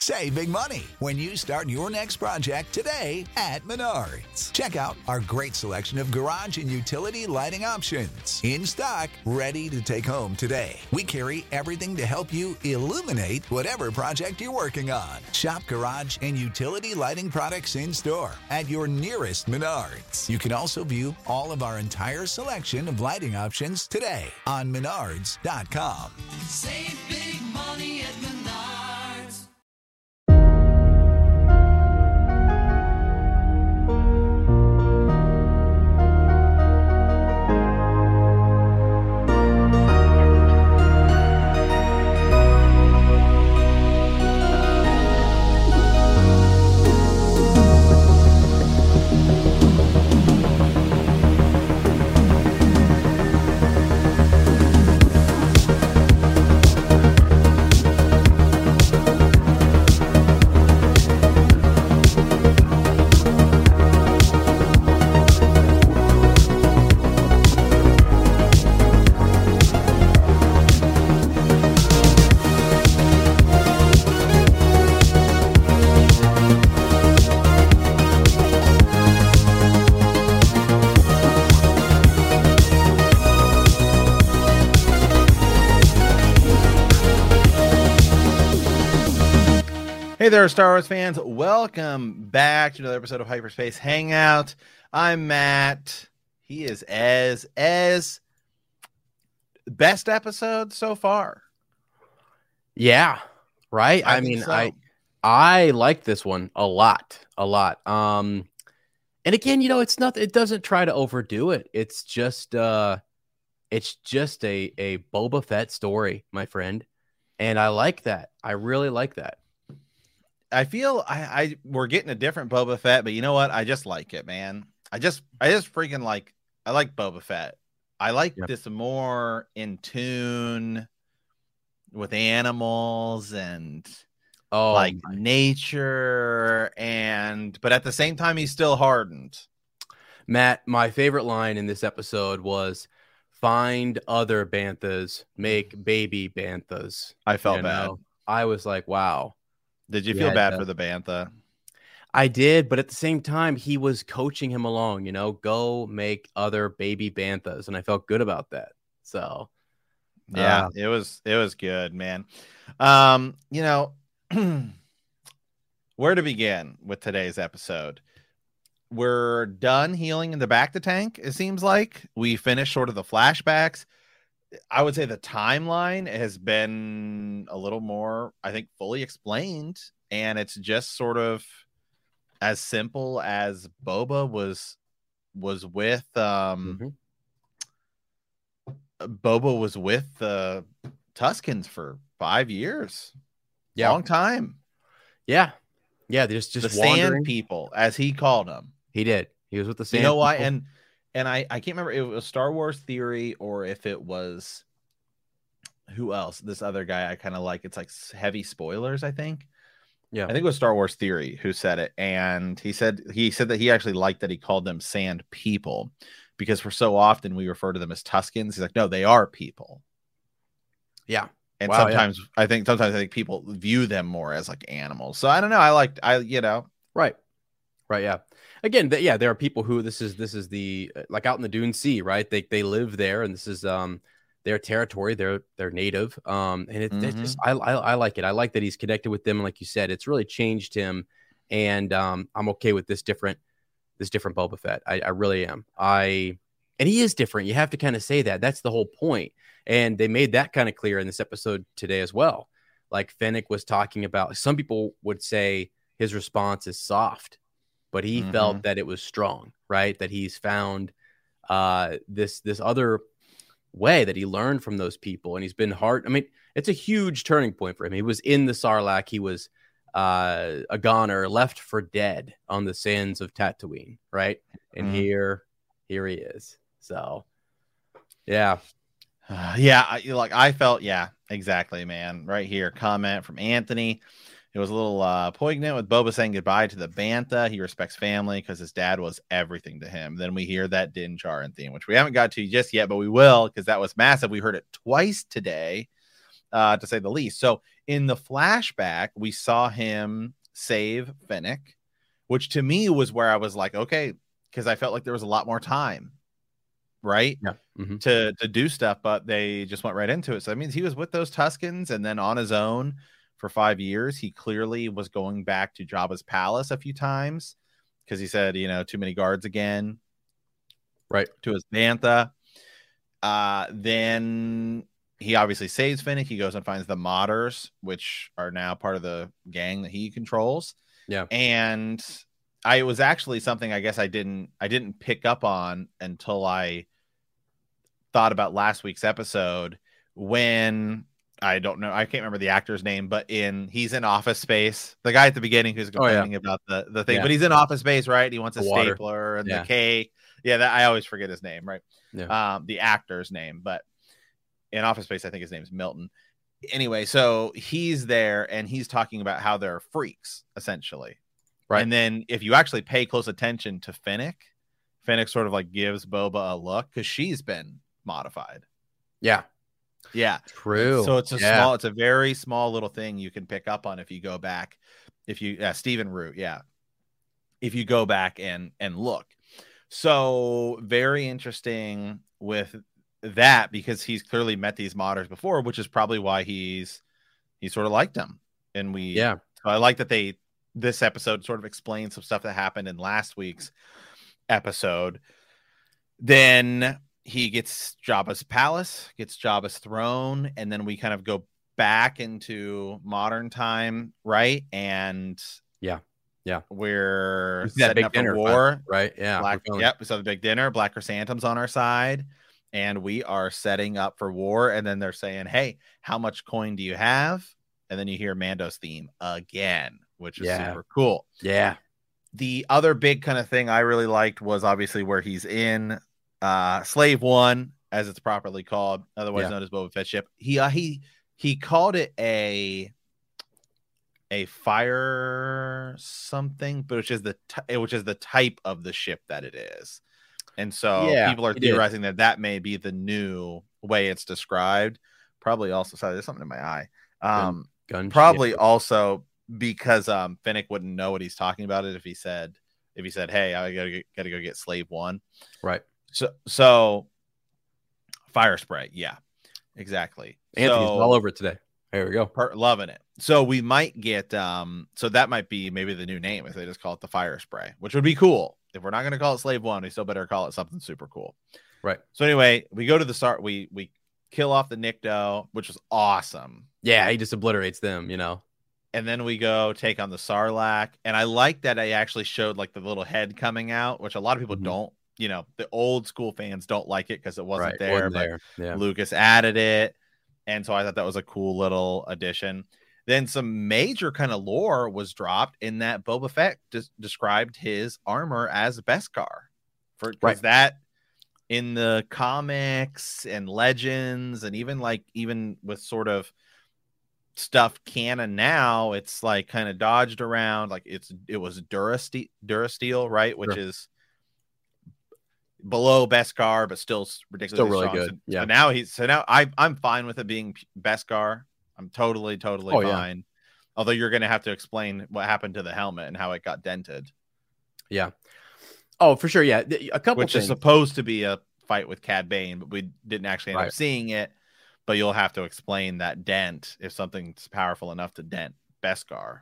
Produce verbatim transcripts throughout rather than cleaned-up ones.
Save big money when you start your next project today at Menards. Check out our great selection of garage and utility lighting options. In stock, ready to take home today. We carry everything to help you illuminate whatever project you're working on. Shop garage and utility lighting products in store at your nearest Menards. You can also view all of our entire selection of lighting options today on menards dot com. Save big money at Menards. Hey there, Star Wars fans. Welcome back to another episode of Hyperspace Hangout. I'm Matt. He is Ez. Ez. Best episode so far. Yeah, right? I I, think mean, so. I I like this one a lot, a lot. Um and again, you know, it's not it doesn't try to overdo it. It's just uh it's just a a Boba Fett story, my friend. And I like that. I really like that. I feel I, I we're getting a different Boba Fett, but you know what? I just like it, man. I just I just freaking like I like Boba Fett. I like Yep. this more in tune with animals and Oh, like my- nature, and but at the same time he's still hardened. Matt, my favorite line in this episode was find other banthas, make baby banthas. I felt You bad. know? I was like, wow. Did you He feel had bad to- for the bantha? I did, but at the same time, he was coaching him along, you know, go make other baby banthas. And I felt good about that. So, Yeah, Uh, it was it was good, man. Um, you know, where to begin with today's episode? We're done healing in the back to tank, it seems like. We finished sort of the flashbacks. I would say the timeline has been a little more, I think, fully explained, and it's just sort of as simple as Boba was was with um mhm. Boba was with the Tuskens for five years. Yeah. Long time. yeah, yeah, just just the wandering. sand people, as he called them. He did. He was with the sand. You know why? people. And and I, I can't remember if it was Star Wars Theory or if it was who else? This other guy I kind of like. It's like heavy spoilers, I think. yeah, I think it was Star Wars Theory who said it. And he said he said that he actually liked that he called them sand people, because for so often we refer to them as Tuskens. He's like, no, they are people. yeah, And Wow, yeah. sometimes I think sometimes I think people view them more as like animals. So I don't know. I like I you know right, right, yeah. Again, th- yeah, there are people who this is this is the uh, like out in the Dune Sea, right? They they live there, and this is um their territory. They're they're native, um, and it, it's just I, I I like it. I like that he's connected with them, and like you said, it's really changed him, and um, I'm okay with this different this different Boba Fett. I, I really am. I and he is different. You have to kind of say that. That's the whole point. And they made that kind of clear in this episode today as well. Like Fennec was talking about, some people would say his response is soft, but he Mhm. felt that it was strong, right? That he's found uh, this this other way that he learned from those people, and he's been hard. I mean, it's a huge turning point for him. He was in the Sarlacc. He was uh, a goner, left for dead on the sands of Tatooine, right? And Mhm. here, here he is. So, yeah. Uh, yeah, I, like I felt, yeah, exactly, man. Right here, comment from Anthony. It was a little uh, poignant with Boba saying goodbye to the Bantha. He respects family because his dad was everything to him. Then we hear that Din Djarin theme, which we haven't got to just yet, but we will, because that was massive. We heard it twice today. uh, to say the least. So in the flashback, we saw him save Finnick, which to me was where I was like, okay, because I felt like there was a lot more time, right? Yeah. Mm-hmm. To to do stuff, but they just went right into it. So that means he was with those Tuskens and then on his own for five years. He clearly was going back to Jabba's palace a few times because he said, you know, too many guards again. Right. To his bantha. Uh, then he obviously saves Finnick. He goes and finds the Modders, which are now part of the gang that he controls. Yeah. And I it was actually something I guess I didn't I didn't pick up on until I thought about last week's episode when I don't know I can't remember the actor's name, but in he's in Office Space, the guy at the beginning who's complaining oh, yeah. about the the thing, yeah. but he's in Office Space, right? He wants a the stapler and yeah. the cake. Yeah, that I always forget his name, right? Yeah. Um, the actor's name, but in Office Space, I think his name is Milton. Anyway, so he's there and he's talking about how they're freaks, essentially. Right. And then if you actually pay close attention to Finnick, Finnick sort of like gives Boba a look because she's been modified. Yeah. Yeah. True. So it's a yeah. small, it's a very small little thing you can pick up on if you go back. If you, uh, Stephen Root, yeah. If you go back and and look. So very interesting with that because he's clearly met these modders before, which is probably why he's he sort of liked them. And we yeah. So I like that they this episode sort of explains some stuff that happened in last week's episode. Then he gets Jabba's palace, gets Jabba's throne, and then we kind of go back into modern time, right? And yeah. Yeah, we're setting up for war, right? Yeah, Black, yep. We saw the big dinner. Black Chrysanthem's on our side, and we are setting up for war. And then they're saying, "Hey, how much coin do you have?" And then you hear Mando's theme again, which is yeah. super cool. Yeah. The other big kind of thing I really liked was obviously where he's in uh, Slave One, as it's properly called, otherwise yeah. known as Boba Fett ship. He uh, he he called it a. a fire something, but which is the t- which is the type of the ship that it is, and so yeah, people are theorizing that that may be the new way it's described. Probably also, sorry, there's something in my eye. Um, gun, gun probably ship. also because um Finnick wouldn't know what he's talking about it if he said if he said, "Hey, I gotta gotta go get Slave One," right? So so fire spray, yeah, exactly. Anthony's so, all over it today. There we go. Per- loving it. So we might get um so that might be maybe the new name if they just call it the fire spray, which would be cool. If we're not going to call it Slave One, we still better call it something super cool. Right. So anyway, we go to the start, we we kill off the Nikto, which was awesome. Yeah, he just obliterates them, you know. And then we go take on the Sarlacc, and I like that I actually showed like the little head coming out, which a lot of people mm-hmm. don't, you know, the old school fans don't like it because it wasn't right. there, wasn't but there. Yeah. Lucas added it. And so I thought that was a cool little addition. Then some major kind of lore was dropped in that Boba Fett des- described his armor as Beskar. For right. that in the comics and legends, and even like even with sort of stuff canon now, it's like kind of dodged around. Like it's it was Durasteel, Durasteel, right? Which sure. is below Beskar, but still ridiculously still really strong. good. So, yeah. so now he's so now I I'm fine with it being Beskar. I'm totally totally oh, fine. Yeah. Although you're going to have to explain what happened to the helmet and how it got dented. Yeah. Oh, for sure. Yeah. A couple which things. is supposed to be a fight with Cad Bane, but we didn't actually end right. up seeing it. But you'll have to explain that dent if something's powerful enough to dent Beskar.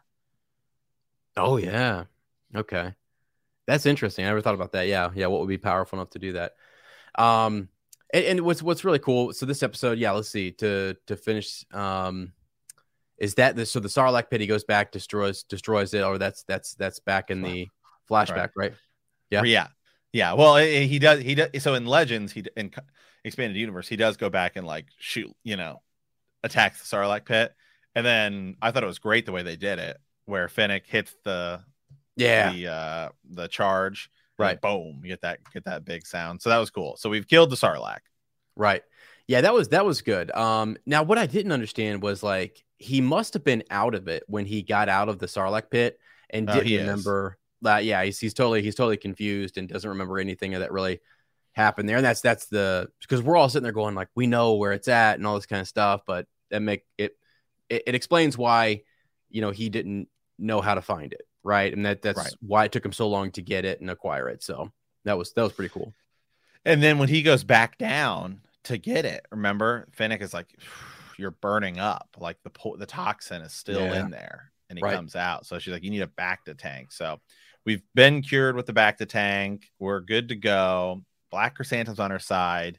Oh yeah. Okay. That's interesting. I never thought about that. Yeah. Yeah. What would be powerful enough to do that? Um, and, and what's, what's really cool. So this episode, yeah, let's see to, to finish, um, is that this, so the Sarlacc pit, he goes back, destroys, destroys it, or that's, that's, that's back in the flashback, right? right? Yeah. Yeah. Yeah. Well, he does, he does. So in Legends, he, in Expanded Universe, he does go back and like shoot, you know, attack the Sarlacc pit. And then I thought it was great the way they did it, where Finnick hits the, yeah, the, uh, the charge, right? Boom, you get that, get that big sound. So that was cool. So we've killed the Sarlacc. Right. Yeah, that was, that was good. Um, now what I didn't understand was like, he must have been out of it when he got out of the Sarlacc pit and didn't oh, remember that. Yeah, he's, he's totally, he's totally confused and doesn't remember anything that really happened there. And that's, that's the, because we're all sitting there going like, we know where it's at and all this kind of stuff, but that make it, it it explains why, you know, he didn't know how to find it, right? And that that's Right. why it took him so long to get it and acquire it. So that was that was pretty cool. And then when he goes back down to get it, remember, Finnick is like, "You're burning up. Like the po- the toxin is still Yeah. in there." And he Right. comes out. So she's like, "You need a Bacta tank." So we've been cured with the Bacta tank. We're good to go. Black Chrysanthemum's on her side.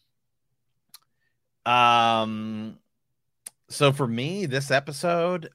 Um, so for me, this episode,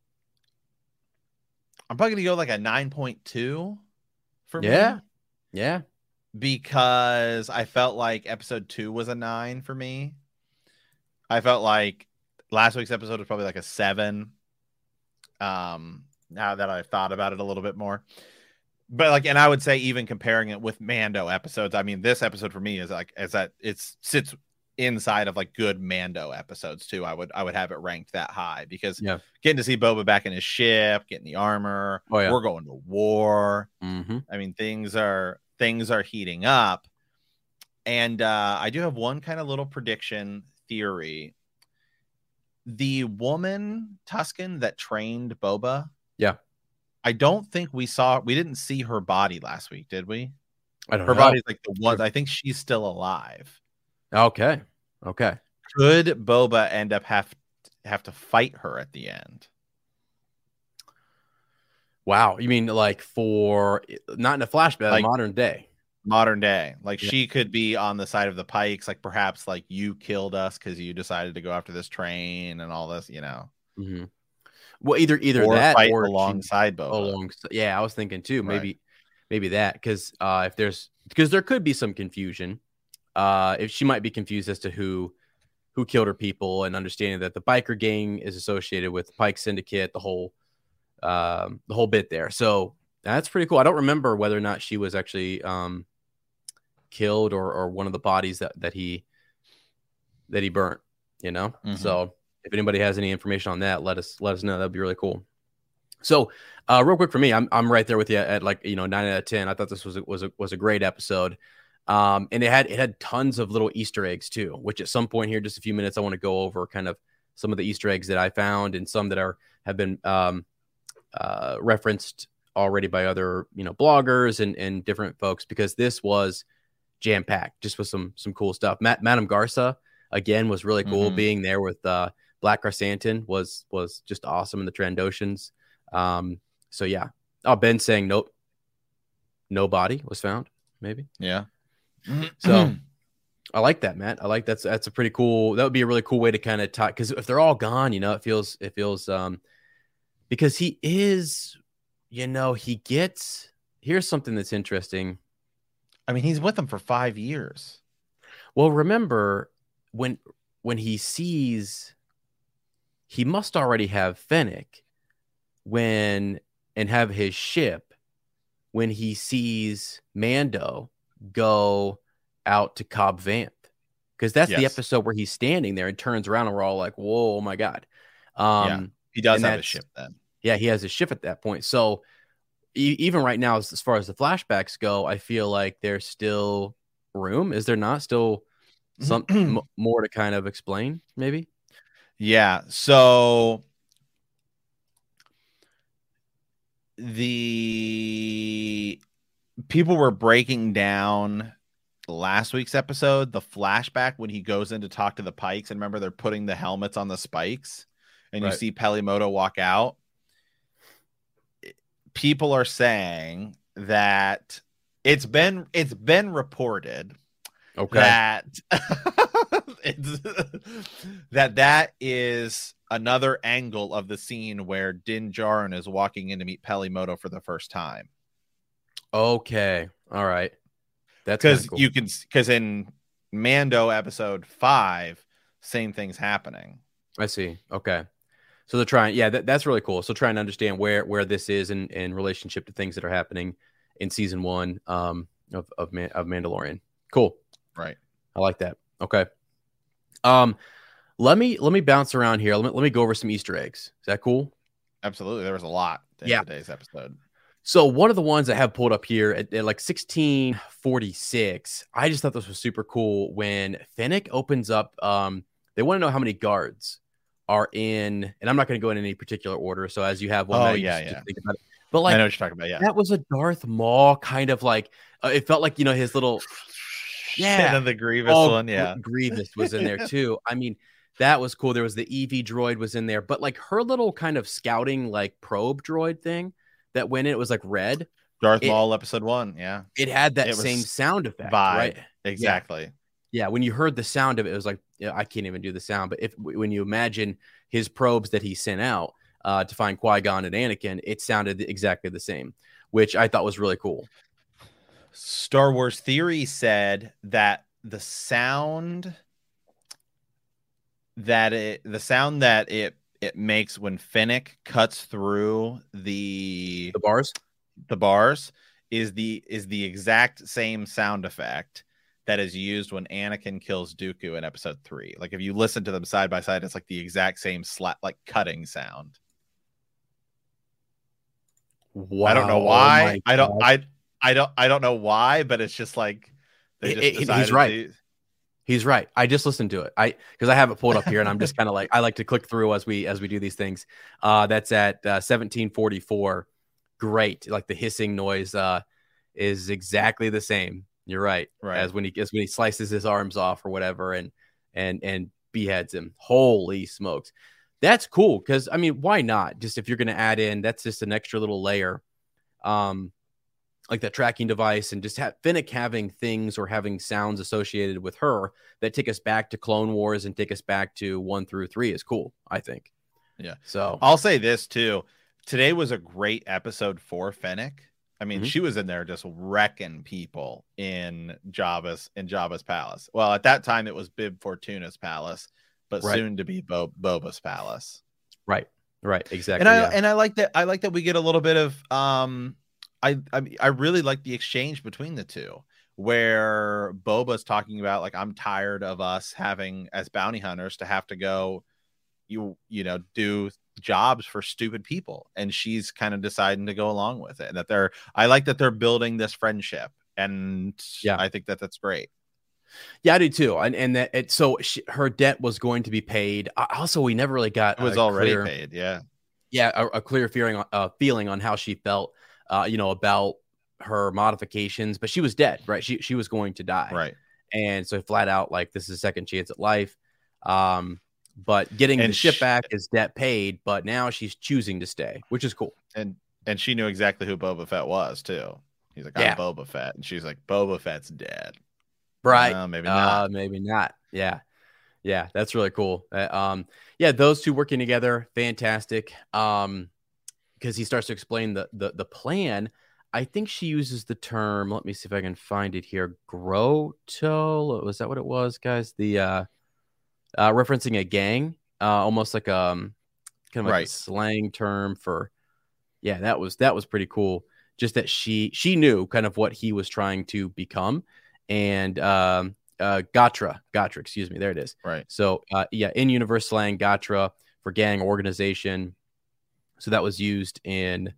I'm probably gonna go like a nine point two for Yeah. me. Yeah. Because I felt like episode two was a nine for me. I felt like last week's episode was probably like a seven. Um, now that I've thought about it a little bit more. But like, and I would say even comparing it with Mando episodes, I mean, this episode for me is like, is that it sits inside of like good Mando episodes too. I would, I would have it ranked that high because Yeah. getting to see Boba back in his ship, getting the armor, Oh, yeah. we're going to war. Mm-hmm. I mean, things are, things are heating up. And uh, I do have one kind of little prediction theory. The woman Tusken that trained Boba. Yeah. I don't think we saw, we didn't see her body last week, did we? I don't Her know. body's like the one, I think she's still alive. Okay. Okay. Could Boba end up have, have to fight her at the end? Wow. You mean like for not in a flashback, Like- modern day? Modern day. Like Yeah. she could be on the side of the Pikes, like perhaps like you killed us because you decided to go after this train and all this, you know. Mm-hmm. Well, either either or that fight or she- alongside Boba. along. Yeah, I was thinking too. Right. Maybe maybe that because uh, if there's because there could be some confusion. Uh, if she might be confused as to who who killed her people and understanding that the biker gang is associated with Pike Syndicate, the whole um, the whole bit there. So that's pretty cool. I don't remember whether or not she was actually um, killed or or one of the bodies that that he that he burnt. You know, Mhm. so if anybody has any information on that, let us let us know. That'd be really cool. So, uh, real quick for me, I'm I'm right there with you at like you know nine out of ten. I thought this was a, was a, was a great episode, um, and it had it had tons of little Easter eggs too. Which at some point here, just a few minutes, I want to go over kind of some of the Easter eggs that I found and some that are have been um, uh, referenced already by other you know bloggers and and different folks because this was jam packed, just with some some cool stuff. Matt Madame Garza again was really cool. Mhm. Being there with uh, Black Chrysanthemum was was just awesome in the Trandoshans. Um, so yeah. Oh, Ben saying nope, no body was found. Maybe. Yeah. So I like that, Matt. I like that's that's a pretty cool. That would be a really cool way to kind of talk because if they're all gone, you know, it feels it feels um because he is, you know, he gets. Here's something that's interesting. I mean, he's with them for five years. Well, remember when when he sees, he must already have Fennec when and have his ship when he sees Mando go out to Cobb Vanth because that's the Yes. episode where he's standing there and turns around and we're all like, "Whoa, oh my god!" Um, Yeah. He does and have a that's- ship then. yeah, he has his ship at that point. So e- even right now, as, as far as the flashbacks go, I feel like there's still room. Is there not still some m- more to kind of explain? Maybe. Yeah. So the people were breaking down last week's episode, the flashback when he goes in to talk to the Pikes. And remember, they're putting the helmets on the spikes and you Right. see Pelimoto walk out. People are saying that it's been it's been reported Okay. that it's, that that is another angle of the scene where Din Djarin is walking in to meet Pelimoto for the first time. Okay. All right. That's Because kinda cool. you can because in Mando episode five, same thing's happening. I see. Okay. So they're trying. Yeah, that, that's really cool. So trying to understand where where this is in, in relationship to things that are happening in season one um, of of, Man, of Mandalorian. Cool. Right. I like that. Okay. Um, let me let me bounce around here. Let me let me go over some Easter eggs. Is that cool? Absolutely. There was a lot in Yeah. today's episode. So one of the ones I have pulled up here at, at like sixteen forty-six, I just thought this was super cool when Fennec opens up. Um, they want to know how many guards are in, and I'm not going to go in any particular order. So as you have one, Oh, Matt, you yeah, just, yeah. just think about it. But I like know what you're talking about. Yeah. that was a Darth Maul kind of like uh, it felt like, you know, his little yeah. And then the Grievous Oh, one. Yeah. Gr- Grievous was in there too. I mean, that was cool. There was the E V droid was in there, but like her little kind of scouting like probe droid thing that went in, it was like red. Darth It- Maul episode one. Yeah. It had that It was same sound effect, Vibe. right? Exactly. Yeah, when you heard the sound of it, it was like, yeah, I can't even do the sound. But if when you imagine his probes that he sent out uh, to find Qui-Gon and Anakin, it sounded exactly the same, which I thought was really cool. Star Wars Theory said that the sound that it the sound that it it makes when Fennec cuts through the The bars? the bars is the is the exact same sound effect that is used when Anakin kills Dooku in episode three. Like if you listen to them side by side, it's like the exact same slap, like cutting sound. Wow. I don't know Oh why. my I don't gosh. I I don't I don't know why, but it's just like they It- just it- he's decided right. to- He's right. I just listened to it. I because I have it pulled up here, and I'm just kind of like I like to click through as we as we do these things. Uh, that's at uh, seventeen forty-four. Great, like the hissing noise uh, is exactly the same. You're right. Right. As when he as when he slices his arms off or whatever, and and and beheads him. Holy smokes, that's cool. Because I mean, why not? Just if you're going to add in, that's just an extra little layer. Um, like that tracking device and just have Fennec having things or having sounds associated with her that take us back to Clone Wars and take us back to one through three is cool, I think. Yeah. So I'll say this too. Today was a great episode for Fennec. I mean, Mhm. she was in there just wrecking people in Jabba's in Jabba's palace. Well, at that time it was Bib Fortuna's palace, but Right. soon to be Bo- Boba's palace. right, right, exactly. And I yeah. and I like that I like that we get a little bit of um I I, I really like the exchange between the two where Boba's talking about like I'm tired of us having as bounty hunters to have to go you you know do jobs for stupid people, and she's kind of deciding to go along with it, and that they're I like that they're building this friendship, and Yeah. I think that that's great. Yeah, I do too. And and that it so she, her debt was going to be paid. Uh, Also, we never really got It was a already clear, paid. Yeah. yeah, a, a clear feeling uh, feeling on how she felt, uh, you know, about her modifications. But she was dead, right? She she was going to die, Right. And so flat out, like this is a second chance at life. Um, but getting And the ship sh- back is debt paid. But now she's choosing to stay, which is cool. And and she knew exactly who Boba Fett was too. He's like, Yeah. I'm Boba Fett, and she's like, Boba Fett's dead. Right? Uh, maybe Uh, not. maybe not. Yeah, yeah, that's really cool. Uh, um, yeah, those two working together, fantastic. Um, because he starts to explain the the the plan. I think she uses the term. Let me see if I can find it here. Grotto. Was that what it was, guys? The uh, uh referencing a gang, uh, almost like um, kind of like a Right. slang term for. Yeah, that was that was pretty cool. Just that she she knew kind of what he was trying to become, and um, uh, Gatra, Gatra, excuse me, there it is. Right. So uh, yeah, in universe slang, Gatra for gang organization. So that was used in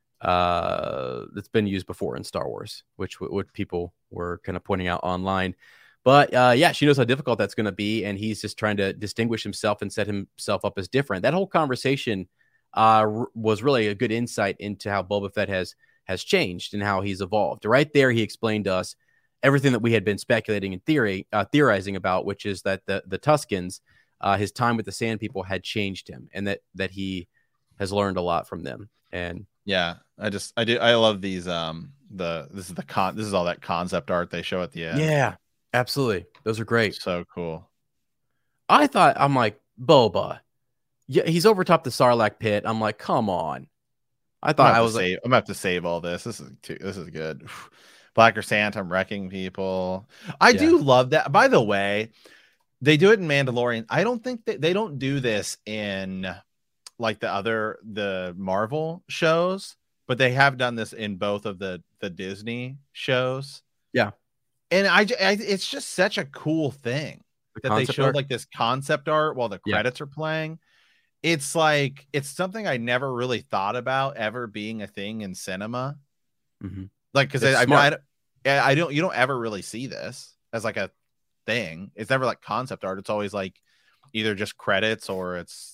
uh, it's been used before in Star Wars, which what people were kind of pointing out online. But uh, yeah, she knows how difficult that's going to be, and he's just trying to distinguish himself and set himself up as different. That whole conversation uh, r- was really a good insight into how Boba Fett has has changed and how he's evolved. Right there, he explained to us everything that we had been speculating and theory uh, theorizing about, which is that the the Tuskens, uh, his time with the Sand People had changed him, and that that he has learned a lot from them. And Yeah. I just I do I love these um the this is the con this is all that concept art they show at the end. yeah, absolutely, those are great. So cool. I thought, I'm like, Boba, yeah, he's over top the Sarlacc pit. I'm like, come on. I I'm thought gonna I have was to like, save, I'm gonna have to save all this. This is too, this is good. Blacker Santa, I'm wrecking people. I Yeah. do love that. By the way, they do it in Mandalorian. I don't think that they don't do this in like the other the Marvel shows, but they have done this in both of the the Disney shows. Yeah. And I, j- I- it's just such a cool thing the that they concept showed art. like this concept art while the Yeah. credits are playing. It's like it's something I never really thought about ever being a thing in cinema. Mhm. Like because It's I, I, smart. I don't- yeah, I don't you don't ever really see this as like a thing. It's never like concept art. It's always like either just credits or it's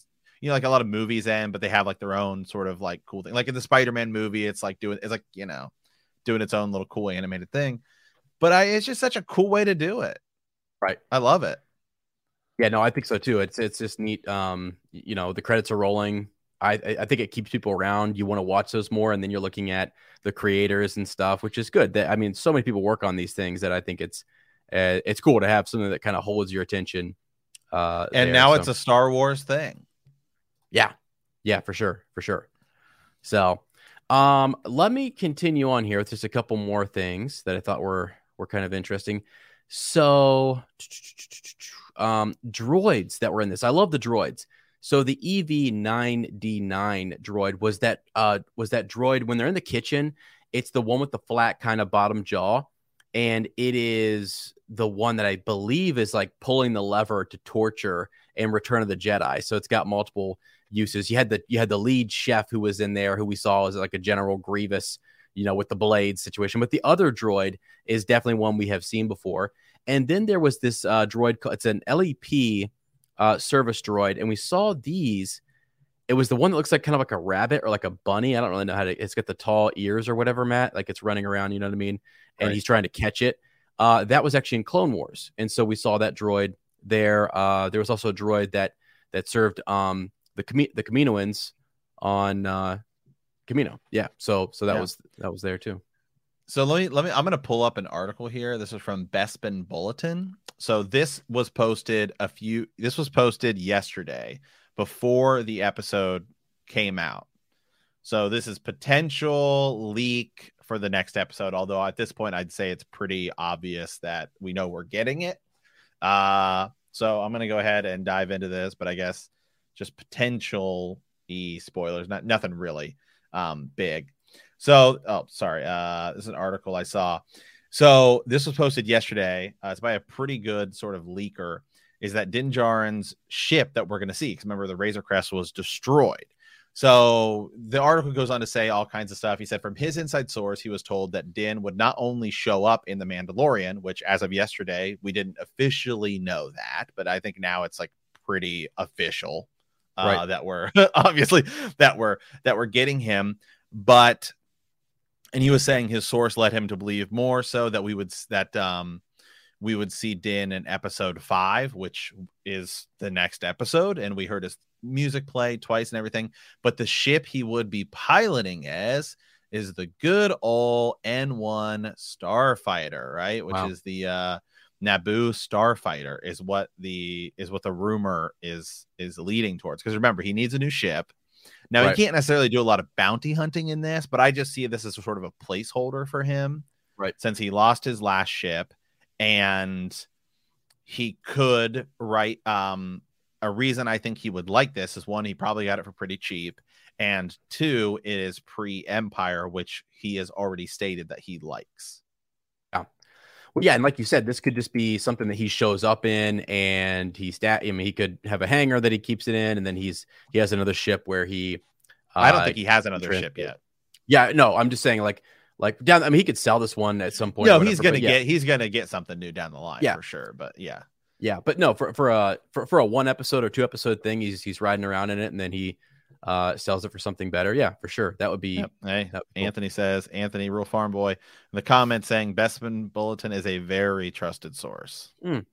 you know, like a lot of movies end, but they have like their own sort of like cool thing. Like in the Spider-Man movie, it's like doing, it's like, you know, doing its own little cool animated thing. But I, it's just such a cool way to do it. Right. I love it. Yeah, no, I think so too. It's it's just neat. Um, you know, the credits are rolling. I I think it keeps people around. You want to watch those more, and then you're looking at the creators and stuff, which is good. That I mean, so many people work on these things that I think it's uh, it's cool to have something that kind of holds your attention. Uh, and there, now so. it's a Star Wars thing. Yeah, yeah, for sure, for sure. So, um, let me continue on here with just a couple more things that I thought were were kind of interesting. So, um, droids that were in this. I love the droids. So the E V nine D nine droid was that uh was that droid when they're in the kitchen. It's the one with the flat kind of bottom jaw, and it is the one that I believe is like pulling the lever to torture in Return of the Jedi. So it's got multiple uses. You had the you had the lead chef who was in there, who we saw as like a General Grievous, you know, with the blade situation. But the other droid is definitely one we have seen before. And then there was this uh, droid. It's an L E P uh, service droid, and we saw these. It was the one that looks like kind of like a rabbit or like a bunny. I don't really know how to. It's got the tall ears or whatever, Matt. Like it's running around. You know what I mean? And Right. he's trying to catch it. Uh, that was actually in Clone Wars, and so we saw that droid there. Uh, there was also a droid that that served um, the Cam- the Kaminoans on uh, Camino. Yeah. So so that Yeah. was that was there too. So let me let me I'm going to pull up an article here. This is from Bespin Bulletin. So this was posted a few this was posted yesterday before the episode came out. So this is potential leak for the next episode, although at this point I'd say it's pretty obvious that we know we're getting it. Uh so I'm going to go ahead and dive into this, but I guess just potential e spoilers, not nothing really um big. So, oh, sorry. Uh, this is an article I saw. So this was posted yesterday. Uh, it's by a pretty good sort of leaker. Is that Din Djarin's ship that we're going to see? Because remember, the Razor Crest was destroyed. So the article goes on to say all kinds of stuff. He said from his inside source, he was told that Din would not only show up in The Mandalorian, which as of yesterday, we didn't officially know that, but I think now it's like pretty official uh, Right. that we're obviously that we're that we're getting him. But and he was saying his source led him to believe more so that we would that um we would see Din in episode five, which is the next episode, and we heard his music play twice and everything. But the ship he would be piloting as is the good old N one Starfighter, right? Which Wow. is the uh Naboo Starfighter is what the is what the rumor is is leading towards. Because remember, he needs a new ship. Now, Right. he can't necessarily do a lot of bounty hunting in this, but I just see this as sort of a placeholder for him. Right. Since he lost his last ship, and he could write um, a reason I think he would like this is one, he probably got it for pretty cheap. And two, it is pre-Empire, which he has already stated that he likes. Well, yeah, and like you said, this could just be something that he shows up in, and he's that. I mean, he could have a hangar that he keeps it in, and then he's he has another ship where he. Uh, I don't think he has another trans- ship yet. Yeah, no, I'm just saying, like, like down. I mean, he could sell this one at some point. No, or he's whatever, gonna but yeah, get he's gonna get something new down the line Yeah. for sure. But yeah, yeah, but no, for for a for, for a one episode or two episode thing, he's he's riding around in it, and then he uh sells it for something better. Yeah, for sure, that would be. Yep. Hey, that would be cool. Anthony says, Anthony, real farm boy, in the comments saying Bespin Bulletin is a very trusted source.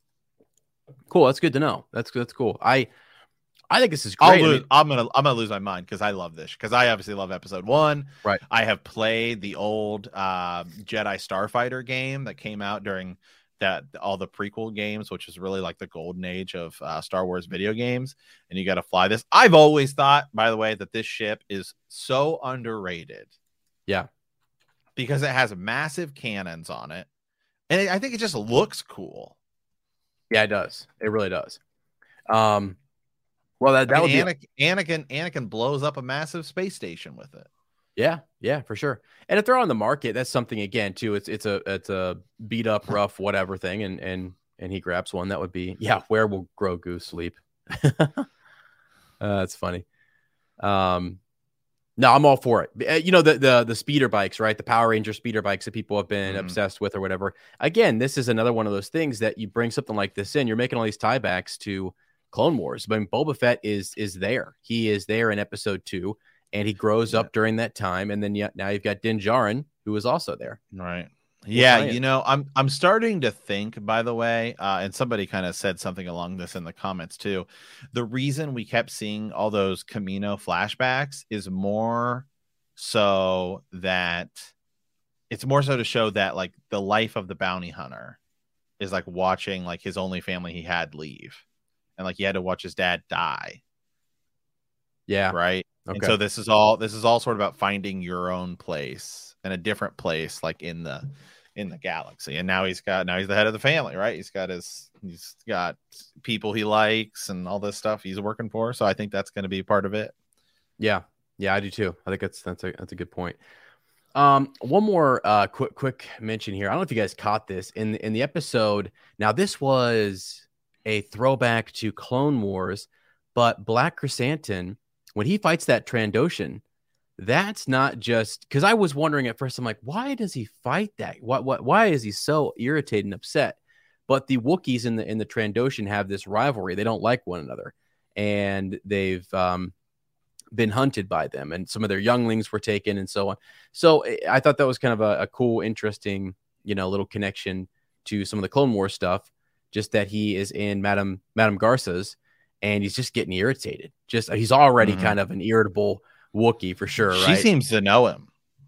Cool. That's good to know. That's that's cool. I I think this is I'll great. I lose, mean, I'm gonna I'm gonna lose my mind because I love this because I obviously love episode one. Right. I have played the old uh, Jedi Starfighter game that came out during that all the prequel games, which is really like the golden age of uh, Star Wars video games. And you got to fly this. I've always thought, by the way, that this ship is so underrated. Yeah. Because it has massive cannons on it, and it, I think it just looks cool. Yeah, it does. It really does. Um, well, that, that I mean, would be Anakin, Anakin, Anakin blows up a massive space station with it. yeah, yeah, for sure. And if they're on the market, that's something again too. It's it's a it's a beat up, rough, whatever thing, and and and he grabs one. That would be yeah. Where will Grogu sleep? uh, that's funny. Um, no, I'm all for it. Uh, You know the the the speeder bikes, right? The Power Ranger speeder bikes that people have been Mhm. obsessed with or whatever. Again, this is another one of those things that you bring something like this in. You're making all these tiebacks to Clone Wars. I mean, Boba Fett is is there. He is there in episode two, and he grows Yeah. up during that time. And then yeah, now you've got Din Djarin, who is also there. Right. Yeah, playing. you know, I'm I'm starting to think, by the way, uh, and somebody kind of said something along this in the comments too. The reason we kept seeing all those Camino flashbacks is more so that it's more so to show that like the life of the bounty hunter is like watching like his only family he had leave, and like he had to watch his dad die. Yeah. Right. Okay. And so this is all this is all sort of about finding your own place and a different place, like in the in the galaxy. And now he's got now he's the head of the family, right? He's got his he's got people he likes and all this stuff he's working for. So I think that's going to be part of it. Yeah. Yeah, I do too. I think that's that's a that's a good point. Um, one more uh quick quick mention here. I don't know if you guys caught this in in the episode. Now, this was a throwback to Clone Wars, but Black Chrysanthemum, when he fights that Trandoshan, that's not just because I was wondering at first. I'm like, why does he fight that? What what why is he so irritated and upset? But the Wookiees in the in the Trandoshan have this rivalry. They don't like one another, and they've um been hunted by them, and some of their younglings were taken and so on. So I thought that was kind of a, a cool, interesting, you know, little connection to some of the Clone Wars stuff, just that he is in Madame Madame Garsa's and he's just getting irritated. Just he's already Mm-hmm. kind of an irritable Wookiee for sure. She right? seems to know him.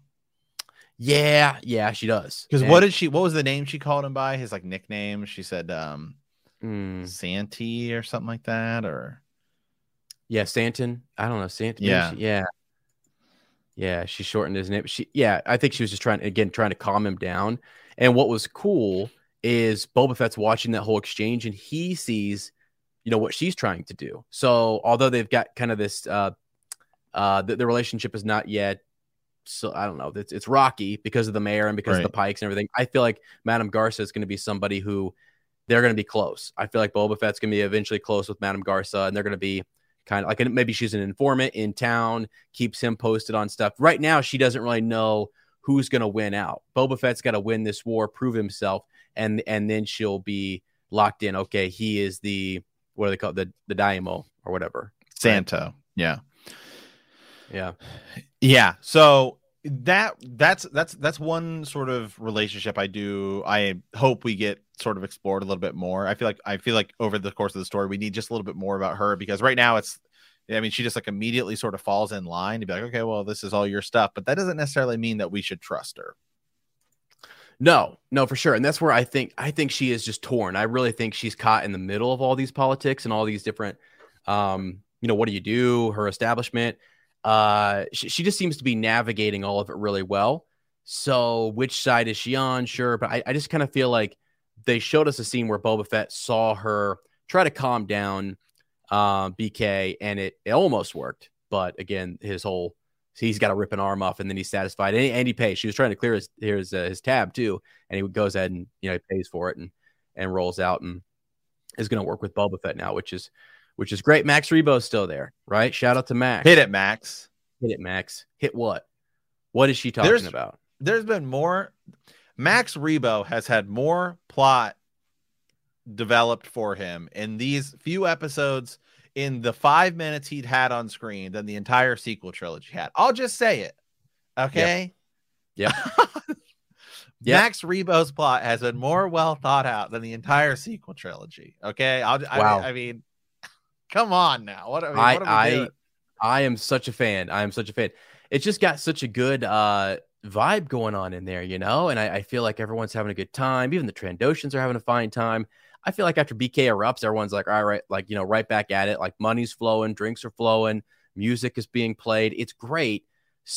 Yeah, yeah, she does. Because And- what did she what was the name she called him by? His like nickname? She said um Mm, Santee or something like that, or yeah, Stanton. I don't know. Stanton. Yeah. She, yeah. Yeah. She shortened his name. She, yeah, I think she was just trying, again, trying to calm him down. And what was cool is Boba Fett's watching that whole exchange and he sees, you know, what she's trying to do. So although they've got kind of this, uh, uh, the, the relationship is not yet, so I don't know, it's, it's rocky because of the mayor and because Right. of the Pikes and everything. I feel like Madame Garsa is going to be somebody who they're going to be close. I feel like Boba Fett's going to be eventually close with Madame Garsa, and they're going to be kind of like, maybe she's an informant in town, keeps him posted on stuff. Right now, she doesn't really know who's going to win out. Boba Fett's got to win this war, prove himself, and and then she'll be locked in. Okay, he is the, what do they call it? The, the Daimo or whatever. Santo. Yeah. Yeah. Yeah. So that that's that's that's one sort of relationship I do I hope we get sort of explored a little bit more. I feel like I feel like over the course of the story we need just a little bit more about her, because right now it's I mean she just like immediately sort of falls in line to be like, okay, well, this is all your stuff, but that doesn't necessarily mean that we should trust her. No, no, for sure. And that's where I think I think she is just torn. I really think she's caught in the middle of all these politics and all these different um, you know, what do you do? Her establishment. Uh she, she just seems to be navigating all of it really well. So which side is she on? Sure. But I, I just kind of feel like they showed us a scene where Boba Fett saw her try to calm down uh, B K, and it, it almost worked. But again, his whole he's got to rip an arm off, and then he's satisfied. And, and he pays. She was trying to clear his his, uh, his tab too, and he goes ahead and you know he pays for it and and rolls out and is going to work with Boba Fett now, which is which is great. Max Rebo's still there, right? Shout out to Max. Hit it, Max. Hit it, Max. Hit what? What is she talking There's- about? There's been more Max Rebo has had more plot developed for him in these few episodes in the five minutes he'd had on screen than the entire sequel trilogy had. I'll just say it. Okay. Yep. Yep. Max Rebo's plot has been more well thought out than the entire sequel trilogy. Okay. I'll, I, Wow. I mean, come on now. What, I mean, I what are we I, doing? I am such a fan. I am such a fan. It's just got such a good uh, vibe going on in there, you know, and I, I feel like everyone's having a good time. Even the Trandoshans are having a fine time. I feel like after B K erupts, everyone's like, all right, like, you know, right back at it. Like money's flowing, drinks are flowing, music is being played. It's great.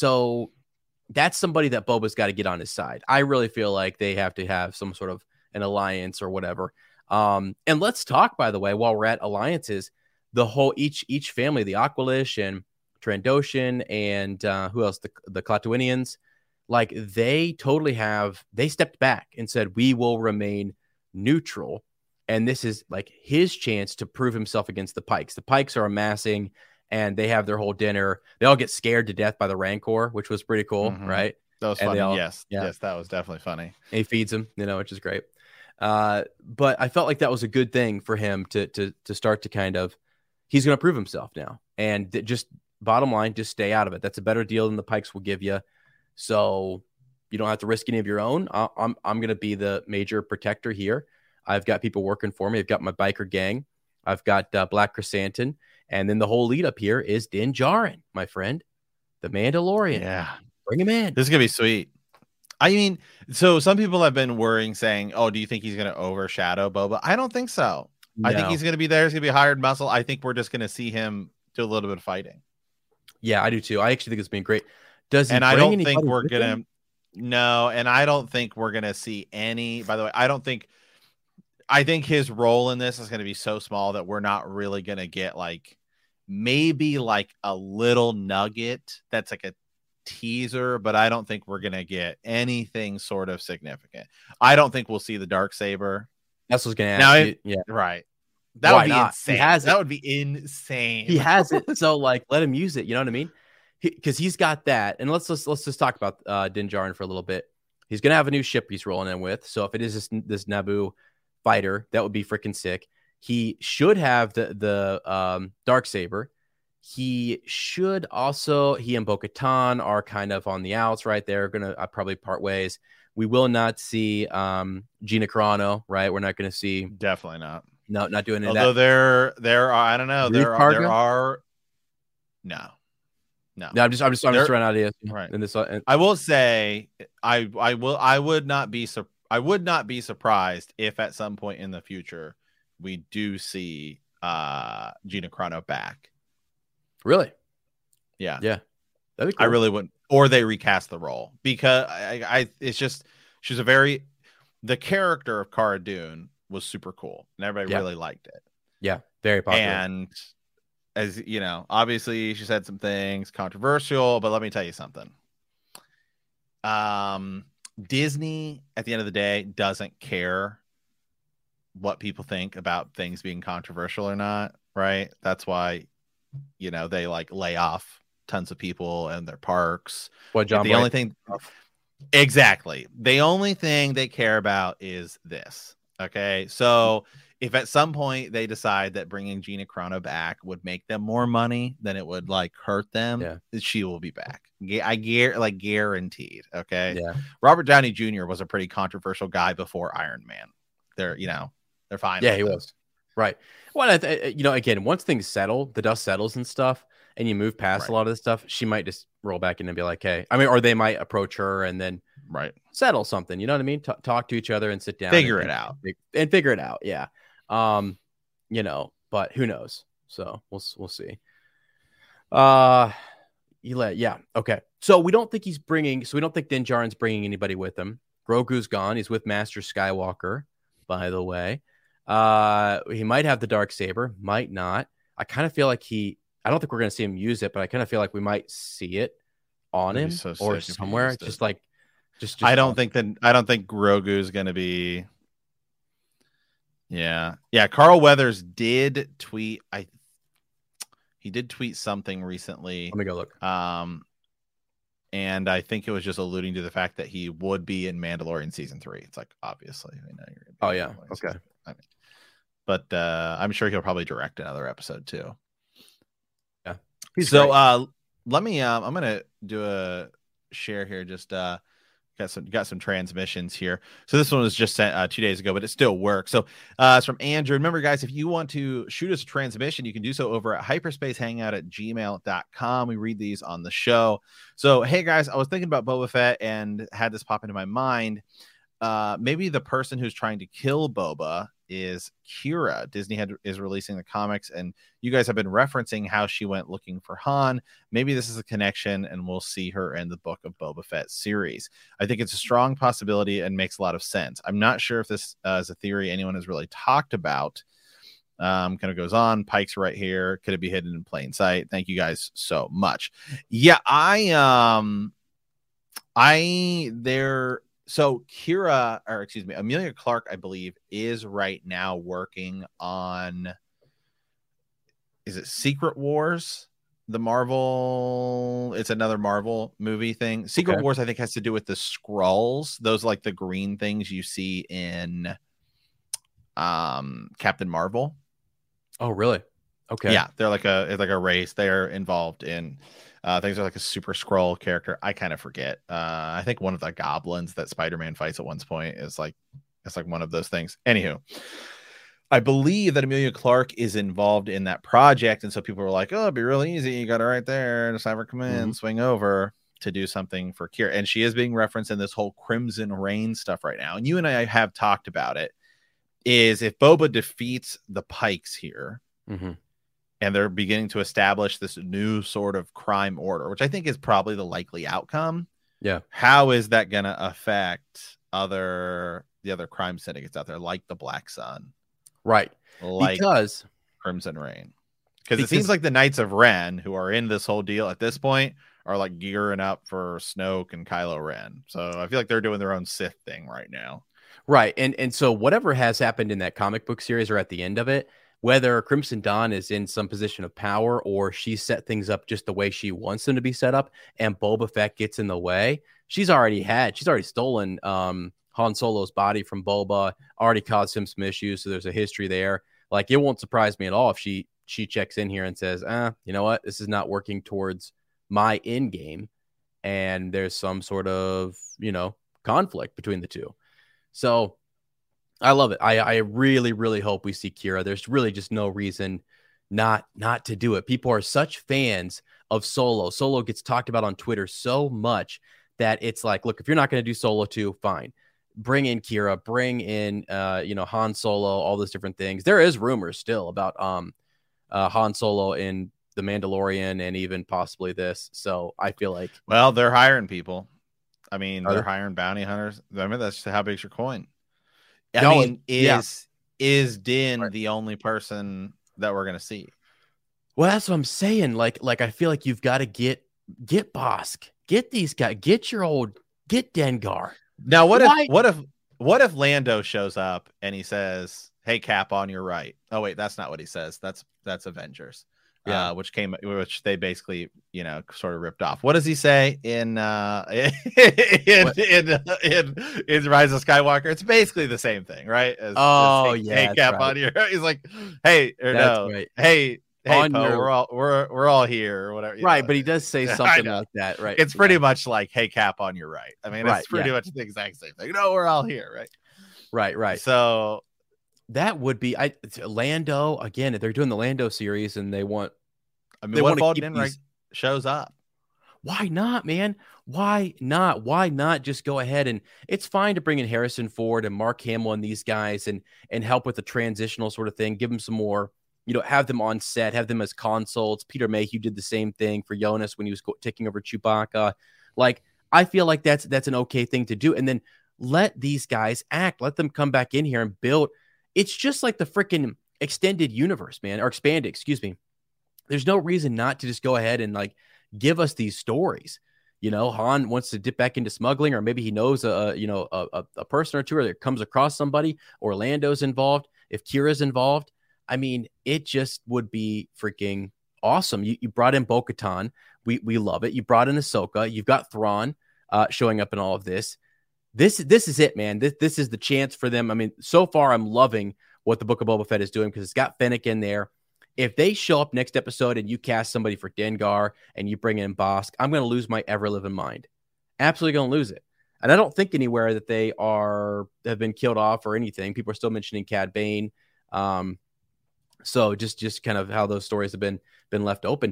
So that's somebody that Boba's got to get on his side. I really feel like they have to have some sort of an alliance or whatever. Um, and let's talk, by the way, while we're at alliances, the whole each each family, the Aqualish and Trandoshan and uh, who else? The the Klatooinians, like they totally have. They stepped back and said, "We will remain neutral." And this is like his chance to prove himself against the Pikes. The Pikes are amassing, and they have their whole dinner. They all get scared to death by the Rancor, which was pretty cool, Mhm. right? That was and funny. they all- yes. yeah. Yes. That was definitely funny. And he feeds them, you know, which is great. Uh, but I felt like that was a good thing for him to to to start to kind of, he's going to prove himself now, and th- just bottom line, just stay out of it. That's a better deal than the Pikes will give you, so you don't have to risk any of your own. I- I'm I'm going to be the major protector here. I've got people working for me. I've got my biker gang. I've got uh, Black Chrysanthemum, and then the whole lead up here is Din Djarin, my friend, the Mandalorian. Yeah, bring him in. This is gonna be sweet. I mean, so some people have been worrying, saying, "Oh, do you think he's going to overshadow Boba?" I don't think so. No. I think he's going to be there. He's going to be hired muscle. I think we're just going to see him do a little bit of fighting. Yeah, I do too. I actually think it's been great. Does he and I bring don't think anybody we're with gonna. him? No, and I don't think we're gonna see any. By the way, I don't think. I think his role in this is going to be so small that we're not really going to get like maybe like a little nugget that's like a teaser, but I don't think we're going to get anything sort of significant. I don't think we'll see the Darksaber. That's what's going to Now, ask if- you. Yeah, Right. That Why would be not? insane. He has that it. would be insane. he has it. So like, let him use it. You know what I mean? Because he, has got that. And let's let's let's just talk about uh, Din Djarin for a little bit. He's going to have a new ship he's rolling in with. So if it is this, this Naboo fighter, that would be freaking sick. He should have the the um, Darksaber. He should also, he and Bo-Katan are kind of on the outs, right? They're going to uh, probably part ways. We will not see um, Gina Carano, right? We're not going to see. Definitely not. No, not doing any of Although that. there, there are, I don't know, there Ruth are, there Karga? are, no, no. No, I'm just, I'm just, I'm just There- throwing out ideas. Right. In this, uh, I will say, I, I will, I would not be, sur- I would not be surprised if at some point in the future we do see uh Gina Carano back. really? Yeah, Yeah. That'd be cool. I really wouldn't, or they recast the role because I, I, it's just she's a very, the character of Cara Dune was super cool and everybody Yeah. really liked it. Yeah. Very popular. And as you know, obviously she said some things controversial, but let me tell you something. Um, Disney at the end of the day doesn't care what people think about things being controversial or not, right? That's why, you know, they like lay off tons of people in their parks. what John the Boy- only thing exactly the only thing they care about is this. Okay, so if at some point they decide that bringing Gina Carano back would make them more money than it would like hurt them, Yeah. she will be back. Gu- I guar like guaranteed. Okay, Yeah. Robert Downey Junior was a pretty controversial guy before Iron Man. They're you know they're fine. Yeah, with he it. was. Right. Well, I th- you know, again, once things settle, the dust settles and stuff, and you move past Right. a lot of this stuff, she might just roll back in and be like, hey, I mean, or they might approach her and then Right. settle something. You know what I mean? T- talk to each other and sit down. Figure and, it out. and, and figure it out. Yeah. Um, you know, but who knows? So we'll we'll see. Uh, Eli, yeah. Okay. So we don't think he's bringing. So we don't think Din Djarin's bringing anybody with him. Grogu's gone. He's with Master Skywalker, by the way. Uh, he might have the Darksaber, might not. I kind of feel like he. I don't think we're gonna see him use it, but I kind of feel like we might see it on That'd him be so or sick if he somewhere. used it. Just like, just. just I don't on- think that I don't think Grogu is going to be. Yeah, yeah. Carl Weathers did tweet. I he did tweet something recently. Let me go look. Um, and I think it was just alluding to the fact that he would be in Mandalorian season three. It's like obviously, I know you're. Gonna be Oh, in yeah. Mandalorian Okay. season three. I mean, but uh, I'm sure he'll probably direct another episode too. Yeah. He's so great. uh, let me. Um, I'm gonna do a share here. Just uh. Got some got some transmissions here. So this one was just sent uh, two days ago, but it still works. So uh, it's from Andrew. Remember, guys, if you want to shoot us a transmission, you can do so over at hyperspacehangout at gmail dot com. We read these on the show. So, hey, guys, I was thinking about Boba Fett and had this pop into my mind. Uh, maybe the person who's trying to kill Boba is Kira. Disney had is releasing the comics, and you guys have been referencing how she went looking for Han. Maybe this is a connection, and we'll see her in the Book of Boba Fett series. I think it's a strong possibility and makes a lot of sense. I'm not sure if this uh, is a theory anyone has really talked about. Um, kind of goes on. Pike's right here. Could it be hidden in plain sight? Thank you guys so much. Yeah, I um, I there. So Kira, or excuse me, Amelia Clark, I believe, is right now working on. Is it Secret Wars? The Marvel, it's another Marvel movie thing. Secret Okay. Wars, I think, has to do with the Skrulls. Those like the green things you see in um, Captain Marvel. Oh, really? Okay. Yeah, they're like a it's like a race. They're involved in uh, things are like a Super Scroll character. I kind of forget. Uh, I think one of the goblins that Spider-Man fights at one point is like it's like one of those things. Anywho, I believe that Emilia Clarke is involved in that project, and so people were like, "Oh, it'd be really easy. You got it right there. Just have her come in, mm-hmm. swing over to do something for Kira." And she is being referenced in this whole Crimson Reign stuff right now. And you and I have talked about it. Is if Boba defeats the Pikes here, mm-hmm. and they're beginning to establish this new sort of crime order, which I think is probably the likely outcome. Yeah. How is that going to affect other the other crime syndicates out there, like the Black Sun? Right. Like because Crimson Reign. Because it seems like the Knights of Ren, who are in this whole deal at this point, are like gearing up for Snoke and Kylo Ren. So I feel like they're doing their own Sith thing right now. Right. And and so whatever has happened in that comic book series or at the end of it, whether Crimson Dawn is in some position of power or she set things up just the way she wants them to be set up and Boba Fett gets in the way, she's already had, she's already stolen um, Han Solo's body from Boba, already caused him some issues. So there's a history there. Like, it won't surprise me at all if she she checks in here and says, ah, you know what, this is not working towards my end game. And there's some sort of, you know, conflict between the two. So I love it. I, I really, really hope we see Kira. There's really just no reason not not to do it. People are such fans of Solo. Solo gets talked about on Twitter so much that it's like, look, if you're not going to do Solo two, fine. Bring in Kira, bring in, uh, you know, Han Solo, all those different things. There is rumors still about um, uh, Han Solo in The Mandalorian and even possibly this. So I feel like, well, they're hiring people. I mean, Are they're they? hiring bounty hunters. I mean, that's how big's your coin. I No, mean, is yeah. is Din Right. the only person that we're gonna see? Well, that's what I'm saying. Like, like I feel like you've got to get get Bosk, get these guys, get your old, get Dengar. Now, what Why- if what if what if Lando shows up and he says, "Hey, Cap, on your right." Oh wait, that's not what he says. That's that's Avengers. Yeah. Uh, which came, which they basically, you know, sort of ripped off. What does he say in uh, in, in in in Rise of Skywalker? It's basically the same thing, right? As, Oh, as, hey, yeah, hey that's Cap, right. on your. He's like, hey, or That's no, right. hey, hey, On Poe, your- we're all we're we're all here, or whatever. you Right, know. but he does say I something know. like that, right? It's pretty Yeah. much like, hey, Cap, on your right. I mean, Right, it's pretty yeah. much the exact same thing. No, we're all here, right? right, right. So That would be I it's Lando again. They're doing the Lando series, and they want. I mean, They what wanna if Alden keep Ehrenreich these- shows up? Why not, man? Why not? Why not just go ahead and it's fine to bring in Harrison Ford and Mark Hamill and these guys and and help with the transitional sort of thing. Give them some more, you know, have them on set, have them as consults. Peter Mayhew did the same thing for Jonas when he was go- taking over Chewbacca. Like, I feel like that's that's an okay thing to do. And then let these guys act. Let them come back in here and build. It's just like the freaking extended universe, man, or expanded, excuse me. There's no reason not to just go ahead and like give us these stories. You know, Han wants to dip back into smuggling, or maybe he knows a, you know, a, a person or two, or that comes across somebody. Orlando's involved. If Kira's involved, I mean, it just would be freaking awesome. You, you brought in Bo-Katan. We, we love it. You brought in Ahsoka. You've got Thrawn uh, showing up in all of this. This, this is it, man. This, this is the chance for them. I mean, so far I'm loving what the Book of Boba Fett is doing because it's got Fennec in there. If they show up next episode and you cast somebody for Dengar and you bring in Bosk, I'm going to lose my ever-living mind. Absolutely going to lose it. And I don't think anywhere that they are have been killed off or anything. People are still mentioning Cad Bane. Um, so just just kind of how those stories have been been left open.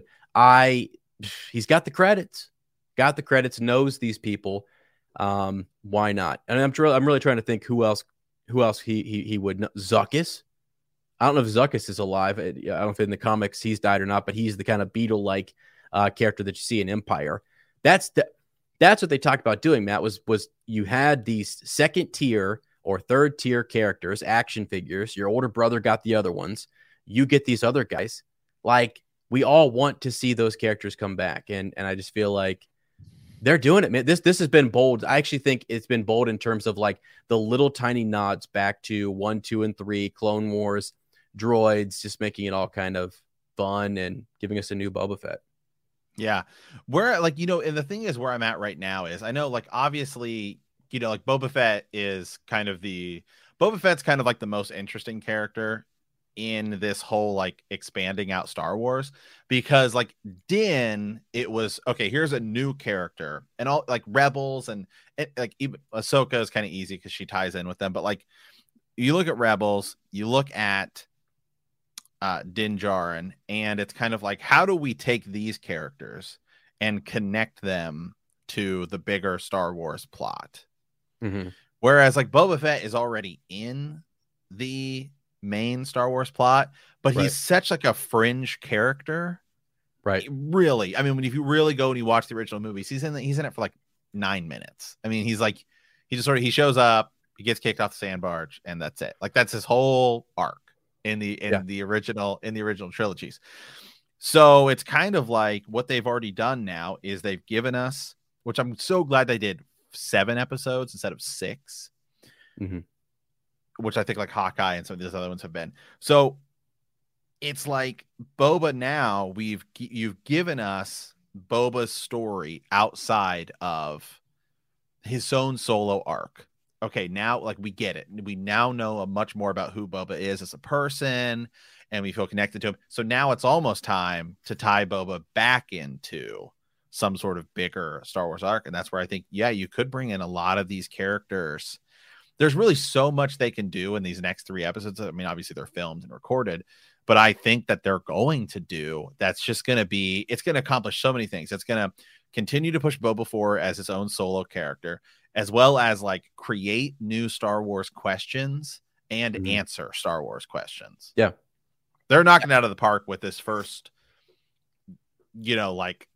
I he's got the credits, got the credits, knows these people. Um, why not? And I'm tr- I'm really trying to think who else who else he he he would know. Zuckuss. I don't know if Zuckuss is alive. I don't know if in the comics he's died or not, but he's the kind of Beetle-like uh, character that you see in Empire. That's the, that's what they talked about doing, Matt, was, was you had these second tier or third tier characters, action figures. Your older brother got the other ones. You get these other guys. Like, we all want to see those characters come back. And, and I just feel like they're doing it, man. This, this has been bold. I actually think it's been bold in terms of like the little tiny nods back to one, two, and three, Clone Wars, droids, just making it all kind of fun and giving us a new Boba Fett. Yeah. Where, like, you know, and the thing is where I'm at right now is I know, like, obviously, you know, like Boba Fett is kind of the Boba Fett's kind of like the most interesting character in this whole like expanding out Star Wars, because like Din, it was okay, here's a new character, and all like Rebels and it, like even Ahsoka is kind of easy because she ties in with them, but like you look at Rebels, you look at uh Din Djarin, and it's kind of like, how do we take these characters and connect them to the bigger Star Wars plot? Mm-hmm. Whereas like Boba Fett is already in the main Star Wars plot, but Right. he's such like a fringe character. Right. Really, I mean, when if you really go and you watch the original movies, he's in the, he's in it for like nine minutes. I mean, he's like he just sort of he shows up, he gets kicked off the sand barge, and that's it. Like that's his whole arc in the in Yeah. the original in the original trilogies. So it's kind of like what they've already done now is they've given us, which I'm so glad they did, seven episodes instead of six. Mm-hmm. Which I think like Hawkeye and some of these other ones have been. So it's like Boba now, we've you've given us Boba's story outside of his own solo arc. Okay, now like we get it. We now know a much more about who Boba is as a person, and we feel connected to him. So now it's almost time to tie Boba back into some sort of bigger Star Wars arc. And that's where I think, yeah, you could bring in a lot of these characters. There's really so much they can do in these next three episodes. I mean, obviously they're filmed and recorded, but I think that they're going to do, that's just going to be, it's going to accomplish so many things. It's going to continue to push Boba forward as his own solo character, as well as like create new Star Wars questions and Mhm. answer Star Wars questions. Yeah. They're knocking it out of the park with this first, you know, like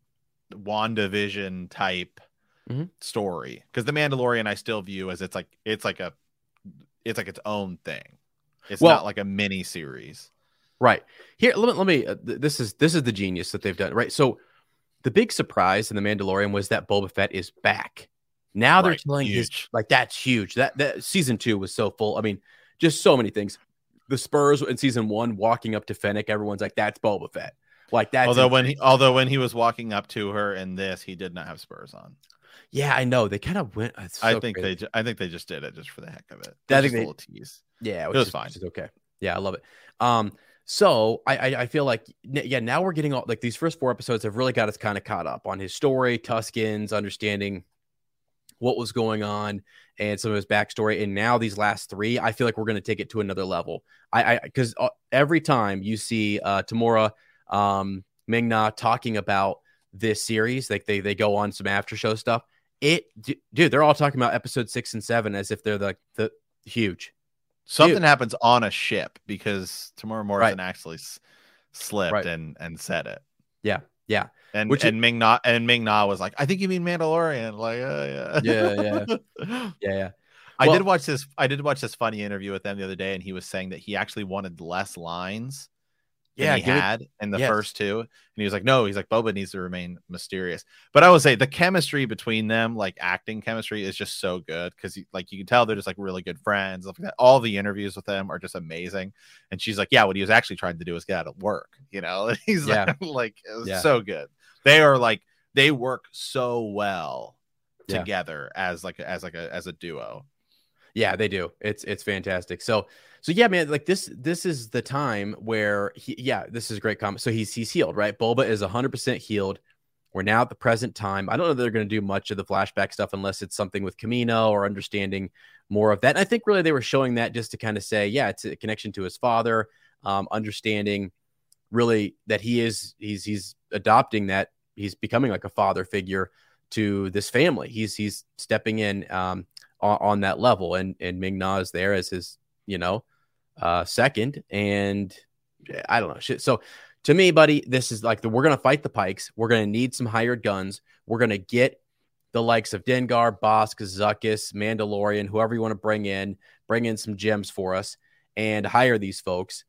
WandaVision type Mhm. story, because the Mandalorian I still view as it's like it's like a it's like its own thing. It's Well- not like a mini series. Right. Here, let me, let me uh, th- this is this is the genius that they've done, right? So the big surprise in the Mandalorian was that Boba Fett is back. Now they're Right. telling his Huge. like that's huge. That that season two was so full. I mean, just so many things. The Spurs in season one walking up to Fennec, everyone's like, that's Boba Fett. Like that's although when he although when he was walking up to her in this, he did not have spurs on. yeah, I know. They kind of went. it's so I think crazy. they ju- I think they just did it just for the heck of it. I It's think just they- a little tease. Yeah, It which was is, fine. which is okay. Yeah, I love it. Um, so I, I I feel like n- yeah, now we're getting all like these first four episodes have really got us kind of caught up on his story, Tuskens, understanding what was going on and some of his backstory. And now these last three, I feel like we're going to take it to another level. I I because uh, every time you see uh Tamora, um, Ming-Na talking about this series, like they they go on some after show stuff. It d- dude, they're all talking about episode six and seven as if they're the the huge. Something Dude. happens on a ship because Tamora Morrison Right. actually s- slipped Right. and and said it. Yeah, yeah. And Which and Ming Na and Ming Na was like, I think you mean Mandalorian. Like, uh, yeah, Yeah, yeah. Yeah, yeah. I Well- did watch this. I did watch this funny interview with them the other day, and he was saying that he actually wanted less lines than Yeah, he give it- had in the yes. first two. And he was like, no, he's like, Boba needs to remain mysterious. But I would say the chemistry between them, like acting chemistry, is just so good because like you can tell they're just like really good friends. Stuff like that. All the interviews with them are just amazing. And she's like, yeah, what he was actually trying to do is get out of work, you know? And he's Yeah. like, like it was Yeah. so good. They are like they work so well Yeah. together as like as like a as a duo. Yeah, they do. It's it's fantastic. So so yeah, man, like this this is the time where he yeah, this is a great comment. So he's he's healed, right? Boba is one hundred percent healed. We're now at the present time. I don't know if they're going to do much of the flashback stuff unless it's something with Camino or understanding more of that. And I think really they were showing that just to kind of say, yeah, it's a connection to his father, um, understanding really that he is he's he's adopting that, he's becoming like a father figure to this family. He's he's stepping in um on, on that level, and and Ming-Na is there as his, you know, uh second, and I don't know shit. So to me, buddy, this is like the we're gonna fight the Pikes. We're gonna need some hired guns. We're gonna get the likes of Dengar, Bosk, Zuckuss, Mandalorian, whoever you want to bring in, bring in some gems for us and hire these folks.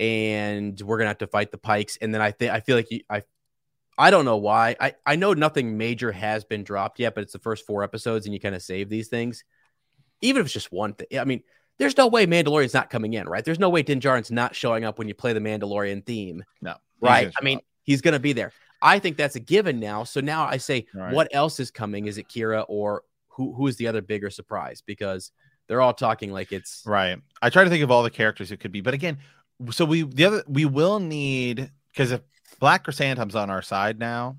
And we're gonna have to fight the Pikes. And then I think I feel like you, I I don't know why. I, I know nothing major has been dropped yet, but it's the first four episodes and you kind of save these things. Even if it's just one thing. I mean, there's no way Mandalorian's not coming in, right? There's no way Din Djarin's not showing up when you play the Mandalorian theme. No. he's Right. gonna I show mean, up. he's going to be there. I think that's a given now. So now I say, Right. what else is coming? Is it Kira or who who is the other bigger surprise, because they're all talking like it's right. I try to think of all the characters it could be, but again, so we the other we will need, because if Black Chrysanthemum's on our side now,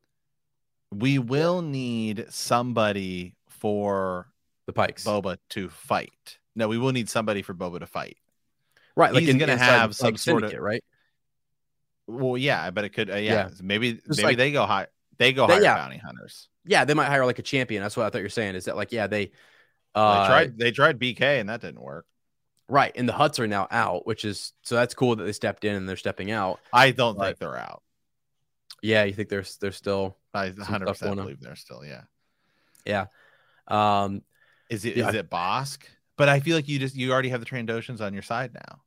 we will need somebody for the Pikes. Boba to fight. No, we will need somebody for Boba to fight. Right, like he's in, gonna inside have the some Pike sort Syndicate, of right. Well, yeah, but it could. Uh, yeah. Yeah. maybe Just maybe like- they go high. They go They- hire yeah. bounty hunters. Yeah, they might hire like a champion. That's what I thought you were saying. Is that like yeah they, uh, they tried. They tried B K and that didn't work. right, and the Hutts are now out, which is so that's cool that they stepped in and they're stepping out. I don't Right. think they're out. Yeah, you think they're they're still I stuff one hundred percent going on. believe they're still. Yeah. yeah. Um, Is it? Yeah. Is it Bosk? But I feel like you just you already have the Trandoshans on your side now.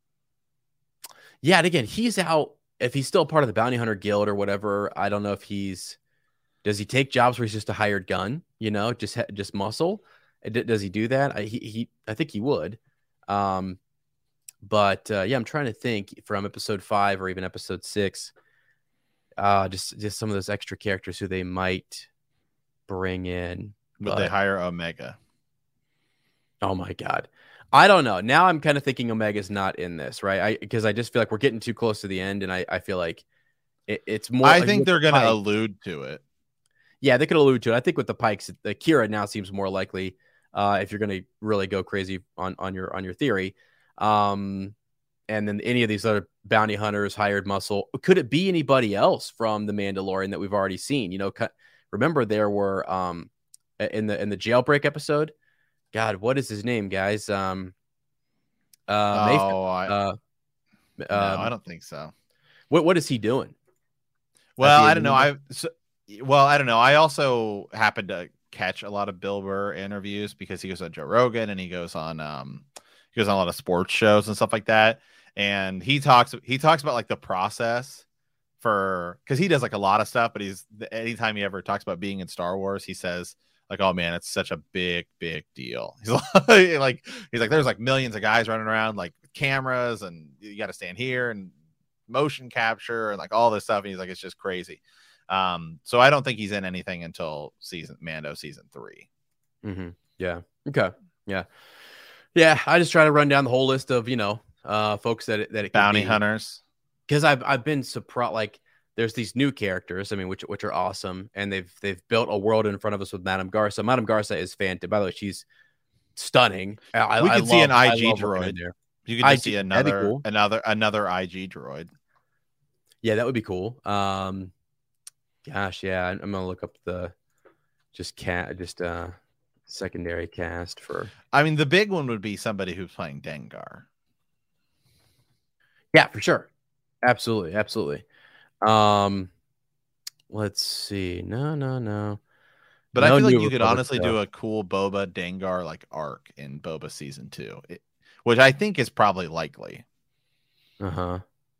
Yeah, and again, he's out. If he's still part of the bounty hunter guild or whatever, I don't know if he's. Does he take jobs where he's just a hired gun? You know, just ha- just muscle. Uh, d- Does he do that? I, he, he I think he would. Um, but uh, yeah, I'm trying to think from episode five or even episode six. Uh, just just some of those extra characters who they might bring in. Would But- they hire Omega? Oh my God. I don't know. Now I'm kind of thinking Omega's not in this, right? I because I just feel like we're getting too close to the end, and I, I feel like it, it's more. I like think with they're the going to Pike- allude to it. Yeah, they could allude to it. I think with the Pikes, the Kira now seems more likely. Uh, if you're going to really go crazy on on your on your theory, um, and then any of these other bounty hunters, hired muscle, could it be anybody else from the Mandalorian that we've already seen? You know, cu- remember there were um in the in the jailbreak episode. God, what is his name, guys? Um, uh, Mayf- oh, I, uh, no, um, I don't think so. what what is he doing? Well, the I end don't know. I so, well, I don't know. I also happened to catch a lot of Bill Burr interviews because he goes on Joe Rogan and he goes on um he goes on a lot of sports shows and stuff like that. And he talks he talks about like the process for because he does like a lot of stuff, but he's anytime he ever talks about being in Star Wars, he says like, oh man, it's such a big, big deal. He's like, like he's like, there's like millions of guys running around like cameras and you got to stand here and motion capture and like all this stuff. And he's like, it's just crazy. Um, so I don't think he's in anything until season Mando season three. Mm-hmm. Yeah. Okay. Yeah. Yeah. I just try to run down the whole list of, you know, uh, folks that it, that it could Bounty be. hunters. Because I've I've been surprised. Like, there's these new characters. I mean, which which are awesome, and they've they've built a world in front of us with Madame Garsa. Madame Garsa is fantastic. By the way, she's stunning. I, We I could see an love- I I G love working droid. in there. You could just I G see that'd be another cool. another another I G droid. Yeah, that would be cool. Um, gosh, yeah, I'm, I'm gonna look up the just cat just uh secondary cast for. I mean, the big one would be somebody who's playing Dengar. Yeah, for sure. Absolutely, absolutely. Um, let's see. No, no, no. But No I feel like New you could Republic honestly stuff. do a cool Boba Dengar like arc in Boba season two, it, which I think is probably likely. Uh huh.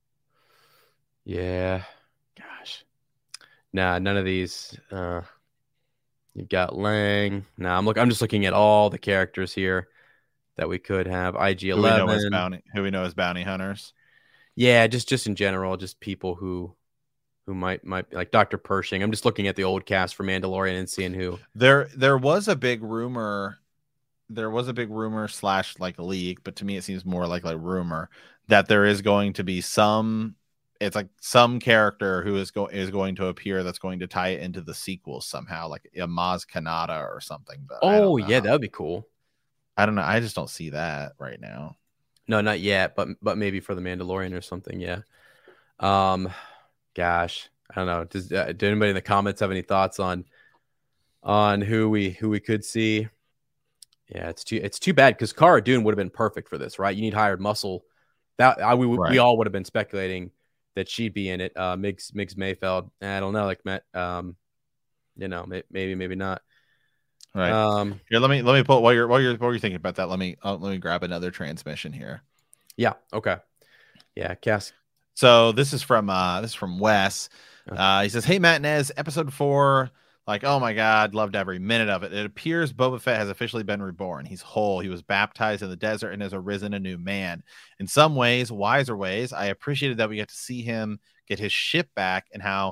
Yeah. Gosh. Nah, none of these. Uh, you've got Lang. Nah, I'm look. I'm just looking at all the characters here that we could have. I G Who we know as eleven. bounty, who we know as bounty hunters. Yeah, just just in general, just people who who might might like Doctor Pershing. I'm just looking at the old cast for Mandalorian and seeing who. There, there was a big rumor. There was a big rumor slash like leak, but to me it seems more like like rumor that there is going to be some. It's like some character who is going is going to appear that's going to tie it into the sequels somehow, like a Maz Kanata or something. But I Oh don't yeah, know. that would be cool. I don't know. I just don't see that right now. No, not yet, but but maybe for the Mandalorian or something. Yeah. Um, gosh, I don't know. Does uh, do anybody in the comments have any thoughts on on who we who we could see? Yeah, it's too it's too bad because Cara Dune would have been perfect for this, right? You need hired muscle. That I, we Right. we all would have been speculating that she'd be in it. Uh, Migs Migs Mayfeld. I don't know, like Matt. Um, you know, may, maybe maybe not. Right. Um, Here, let me let me pull while you're while you're while you're thinking about that. Let me uh, let me grab another transmission here. yeah. Okay. Yeah. Cass. So this is from uh this is from Wes. Uh, he says, "Hey Matt and Nez, episode four. Like, oh my god, loved every minute of it. It appears Boba Fett has officially been reborn. He's whole. He was baptized in the desert and has arisen a new man. In some ways, wiser ways, I appreciated that we got to see him get his ship back and how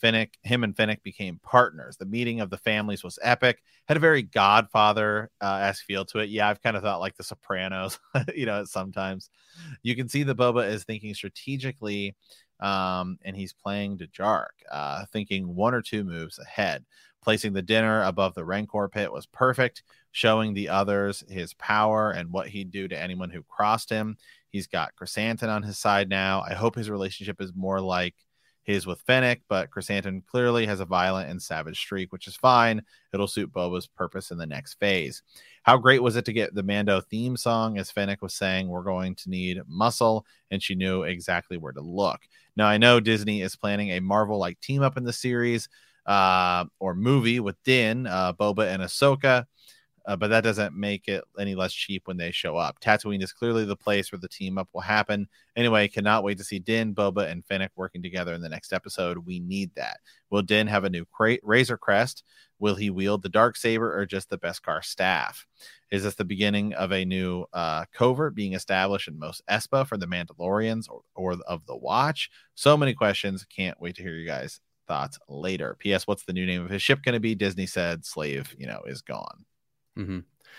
Finnick, him and Finnick became partners. The meeting of the families was epic. Had a very Godfather-esque feel to it. Yeah, I've kind of thought like The Sopranos, you know, sometimes. You can see that Boba is thinking strategically, um, and he's playing to Jark, uh, thinking one or two moves ahead. Placing the dinner above the Rancor pit was perfect, showing the others his power and what he'd do to anyone who crossed him. He's got Chrysanthemum on his side now. I hope his relationship is more like his with Fennec, but Chrysanthemum clearly has a violent and savage streak, which is fine. It'll suit Boba's purpose in the next phase. How great was it to get the Mando theme song? As Fennec was saying, we're going to need muscle, and she knew exactly where to look. Now, I know Disney is planning a Marvel-like team-up in the series uh, or movie with Din, uh, Boba, and Ahsoka. Uh, but that doesn't make it any less cheap when they show up. Tatooine is clearly the place where the team up will happen. Anyway, cannot wait to see Din, Boba, and Fennec working together in the next episode. We need that. Will Din have a new cra- Razor Crest? Will he wield the Darksaber or just the Beskar staff? Is this the beginning of a new uh, covert being established in Mos Espa for the Mandalorians or, or of the Watch? So many questions. Can't wait to hear you guys' thoughts later. P S. What's the new name of his ship going to be? Disney said Slave, you know, is gone. Mm-hmm.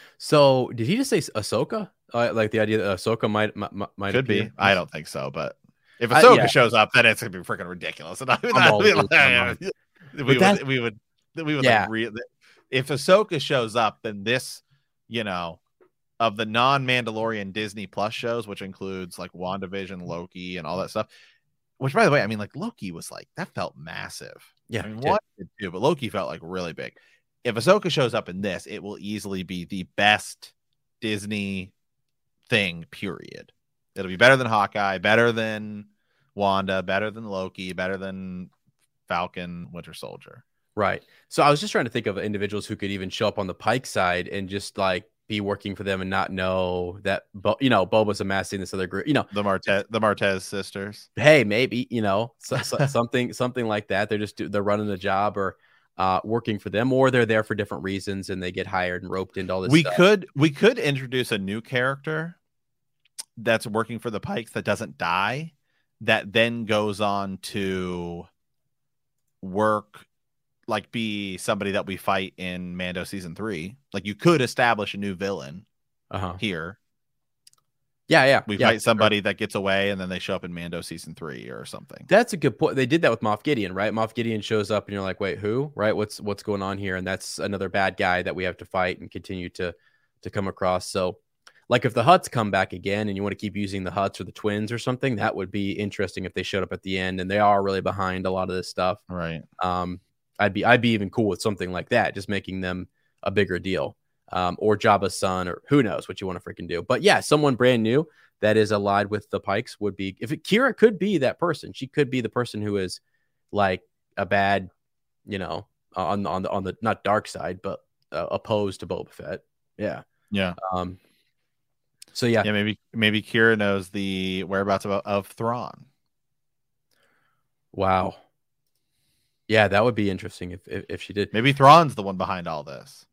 So did he just say Ahsoka? Uh, like the idea that Ahsoka might might, might could appear? be. I don't think so, but if Ahsoka uh, yeah. shows up, then it's gonna be freaking ridiculous. And I would, I'm all we, loose, I'm we, would, that- we would we would Yeah. like re- if Ahsoka shows up, then this, you know, of the non-Mandalorian Disney Plus shows, which includes like WandaVision, Loki, and all that stuff. Which, by the way, I mean, like Loki was like that felt massive. Yeah, I mean, it did. what did too, but Loki felt like really big. If Ahsoka shows up in this, it will easily be the best Disney thing, period. It'll be better than Hawkeye, better than Wanda, better than Loki, better than Falcon, Winter Soldier. Right. So I was just trying to think of individuals who could even show up on the Pike side and just like be working for them and not know that, Bo- you know, Boba's amassing this other group, you know, The Martez, the Martez sisters. hey, maybe, you know, so, so, something, something like that. They're just, they're running the job or uh, working for them, or they're there for different reasons and they get hired and roped into all this We stuff. could, we could introduce a new character that's working for the Pikes that doesn't die, that then goes on to work, like be somebody that we fight in Mando season three. Like you could establish a new villain Uh-huh. here. Yeah. Yeah. We yeah, fight somebody that gets away and then they show up in Mando season three or something. That's a good point. They did that with Moff Gideon, right? Moff Gideon shows up and you're like, wait, who? Right? What's what's going on here? And that's another bad guy that we have to fight and continue to to come across. So like if the Hutts come back again and you want to keep using the Hutts or the twins or something, that would be interesting if they showed up at the end and they are really behind a lot of this stuff. Right. Um, I'd be I'd be even cool with something like that, just making them a bigger deal. Um, or Jabba's son, or who knows what you want to freaking do. But yeah, someone brand new that is allied with the Pikes would be, if it, Kira could be that person. She could be the person who is like a bad, you know, on on the on the not dark side, but uh, opposed to Boba Fett. Yeah, Yeah. um. So yeah, Yeah. Maybe maybe Kira knows the whereabouts of, of Thrawn. wow. Yeah, that would be interesting if if, if she did. Maybe Thrawn's the one behind all this.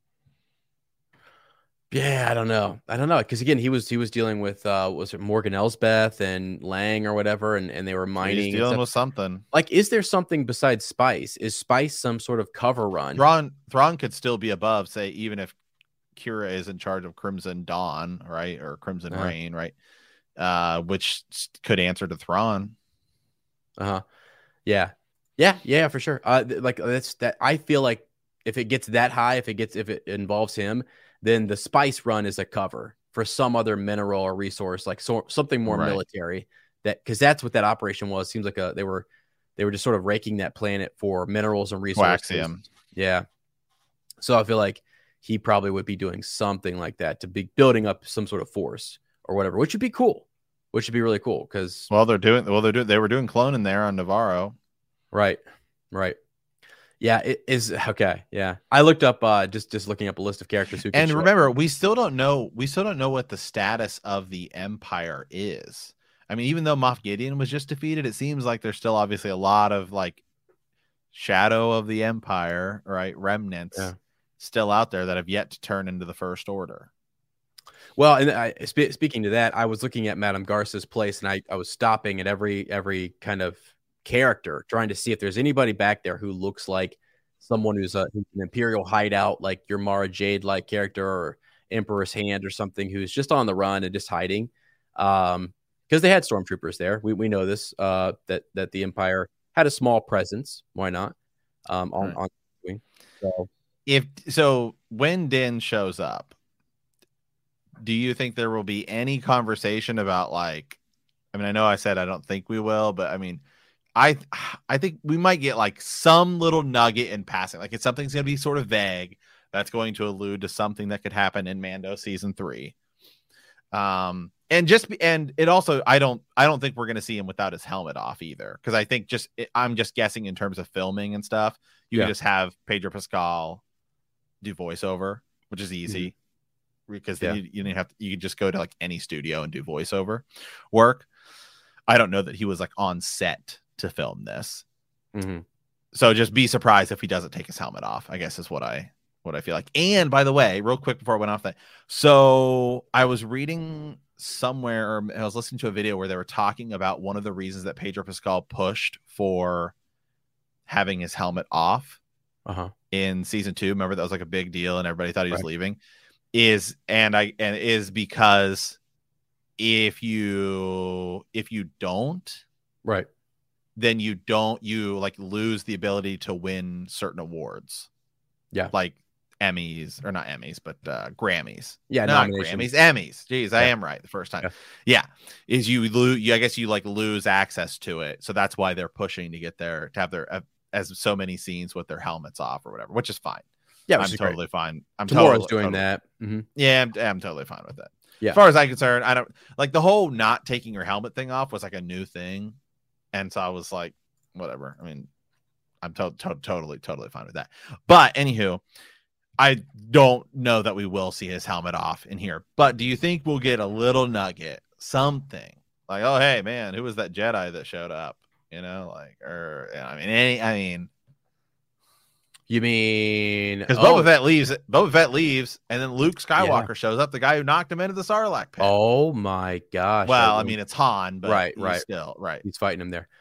Yeah, I don't know. I don't know because again, he was he was dealing with uh, was it Morgan Elsbeth and Lang or whatever, and, and they were mining. He's and dealing stuff. with something. Like, is there something besides Spice? Is Spice some sort of cover run? Thrawn Thrawn could still be above, say, even if Kira is in charge of Crimson Dawn, right, or Crimson Uh-huh. Reign, right, uh, which s- could answer to Thrawn. Uh huh. Yeah, yeah, yeah, for sure. Uh, th- like that's that. I feel like if it gets that high, if it gets if it involves him, then the Spice run is a cover for some other mineral or resource, like so, something more Right. military. That because that's what that operation was. Seems like a they were they were just sort of raking that planet for minerals and resources. Coaxium. Yeah. So I feel like he probably would be doing something like that to be building up some sort of force or whatever, which would be cool. Which would be really cool because Well, they're doing. Well, they're doing. They were doing cloning there on Navarro. right, right. Yeah, it is okay. Yeah, I looked up uh just just looking up a list of characters who. Can And show up. remember, we still don't know. We still don't know what the status of the Empire is. I mean, even though Moff Gideon was just defeated, it seems like there's still obviously a lot of like shadow of the Empire, right? Remnants Yeah. still out there that have yet to turn into the First Order. Well, and I, spe- speaking to that, I was looking at Madame Garce's place, and I, I was stopping at every every kind of character, trying to see if there's anybody back there who looks like someone who's, a, who's an Imperial hideout, like your Mara Jade like character or Emperor's Hand or something, who's just on the run and just hiding. Um, because they had stormtroopers there. We we know this, uh, that that the Empire had a small presence. Why not? Um, on, right. on so if so, when Din shows up, do you think there will be any conversation about like? I mean, I know I said I don't think we will, but I mean, I I think we might get like some little nugget in passing. Like it's something's going to be sort of vague that's going to allude to something that could happen in Mando season three. Um. And just and it also I don't I don't think we're gonna see him without his helmet off either, because I think just I'm just guessing in terms of filming and stuff, you yeah. can just have Pedro Pascal do voiceover, which is easy mm-hmm. because then yeah. you, you didn't have to, you could just go to like any studio and do voiceover work. I don't know that he was like on set to film this, mm-hmm. so just be surprised if he doesn't take his helmet off, I guess is what I what I feel like. And by the way, real quick before I went off that, so I was reading somewhere, or I was listening to a video where they were talking about one of the reasons that Pedro Pascal pushed for having his helmet off uh-huh. in season two. Remember that was like a big deal and everybody thought he was right. leaving. Is and I and is because if you if you don't, right, then you don't you like lose the ability to win certain awards. Yeah, like Emmys or not Emmys, but uh, Grammys. Yeah, not Grammys, Emmys. Jeez, yeah. I am right the first time. Yeah. yeah, is you lose. I guess you like lose access to it, so that's why they're pushing to get their to have their uh, as so many scenes with their helmets off or whatever, which is fine. Yeah, I'm totally great. fine. I'm Tomorrow's totally, doing totally, that. Mm-hmm. Yeah, I'm, I'm totally fine with it. Yeah, as far as I'm concerned, I don't like the whole not taking your helmet thing off was like a new thing, and so I was like, whatever. I mean, I'm to- to- totally, totally fine with that. But anywho. I don't know that we will see his helmet off in here, but do you think we'll get a little nugget, something like, oh, hey, man, who was that Jedi that showed up? You know, like, or, I mean, any, I mean, you mean, because oh. Boba Fett leaves, Boba Fett leaves, and then Luke Skywalker yeah. shows up, the guy who knocked him into the Sarlacc pit. Oh my gosh. Well, I mean, it's Han, but right, he's right. still, right. He's fighting him there.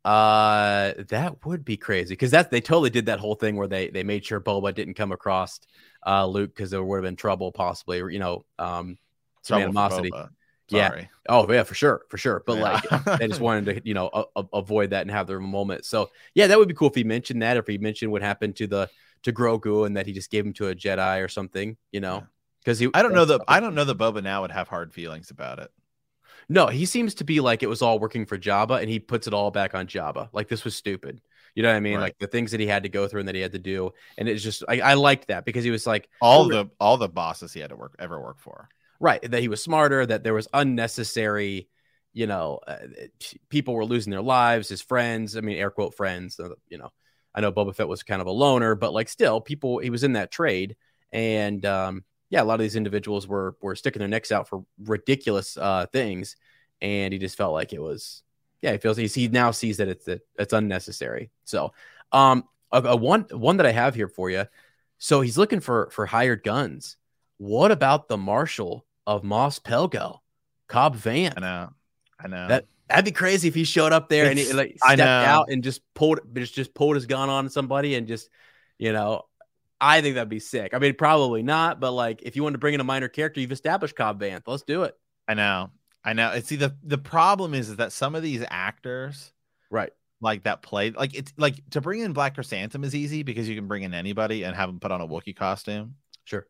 Uh, that would be crazy because that they totally did that whole thing where they they made sure Boba didn't come across uh Luke because there would have been trouble possibly, you know, um some animosity. Yeah. Oh yeah, for sure, for sure. But yeah. like they just wanted to, you know, a- a- avoid that and have their moment. So yeah, that would be cool if he mentioned that. If he mentioned what happened to the to Grogu and that he just gave him to a Jedi or something, you know, because he. I don't know that I don't know that Boba now would have hard feelings about it. No, he seems to be like it was all working for Jabba, and he puts it all back on Jabba. Like this was stupid. You know what I mean? Right. Like the things that he had to go through and that he had to do, and it's just I, I liked that because he was like all the all the bosses he had to work ever work for. Right, that he was smarter, that there was unnecessary, you know, uh, people were losing their lives, his friends. I mean, air quote friends. Uh, you know, I know Boba Fett was kind of a loner, but like still, people. He was in that trade, and um, yeah, a lot of these individuals were were sticking their necks out for ridiculous uh, things, and he just felt like it was. Yeah, he feels he's, he now sees that it's it's unnecessary. So, um, a, a one one that I have here for you. So he's looking for for hired guns. What about the Marshal of Mos Pelgo, Cobb Vanth? I know, I know. That that'd be crazy if he showed up there it's, and he like stepped out and just pulled just just pulled his gun on somebody and just, you know, I think that'd be sick. I mean, probably not, but like if you wanted to bring in a minor character, you've established Cobb Vanth. Let's do it. I know. I know. See, the the problem is, is that some of these actors, right, like that play, like it's like to bring in Black Chrysanthemum is easy because you can bring in anybody and have them put on a Wookiee costume. Sure.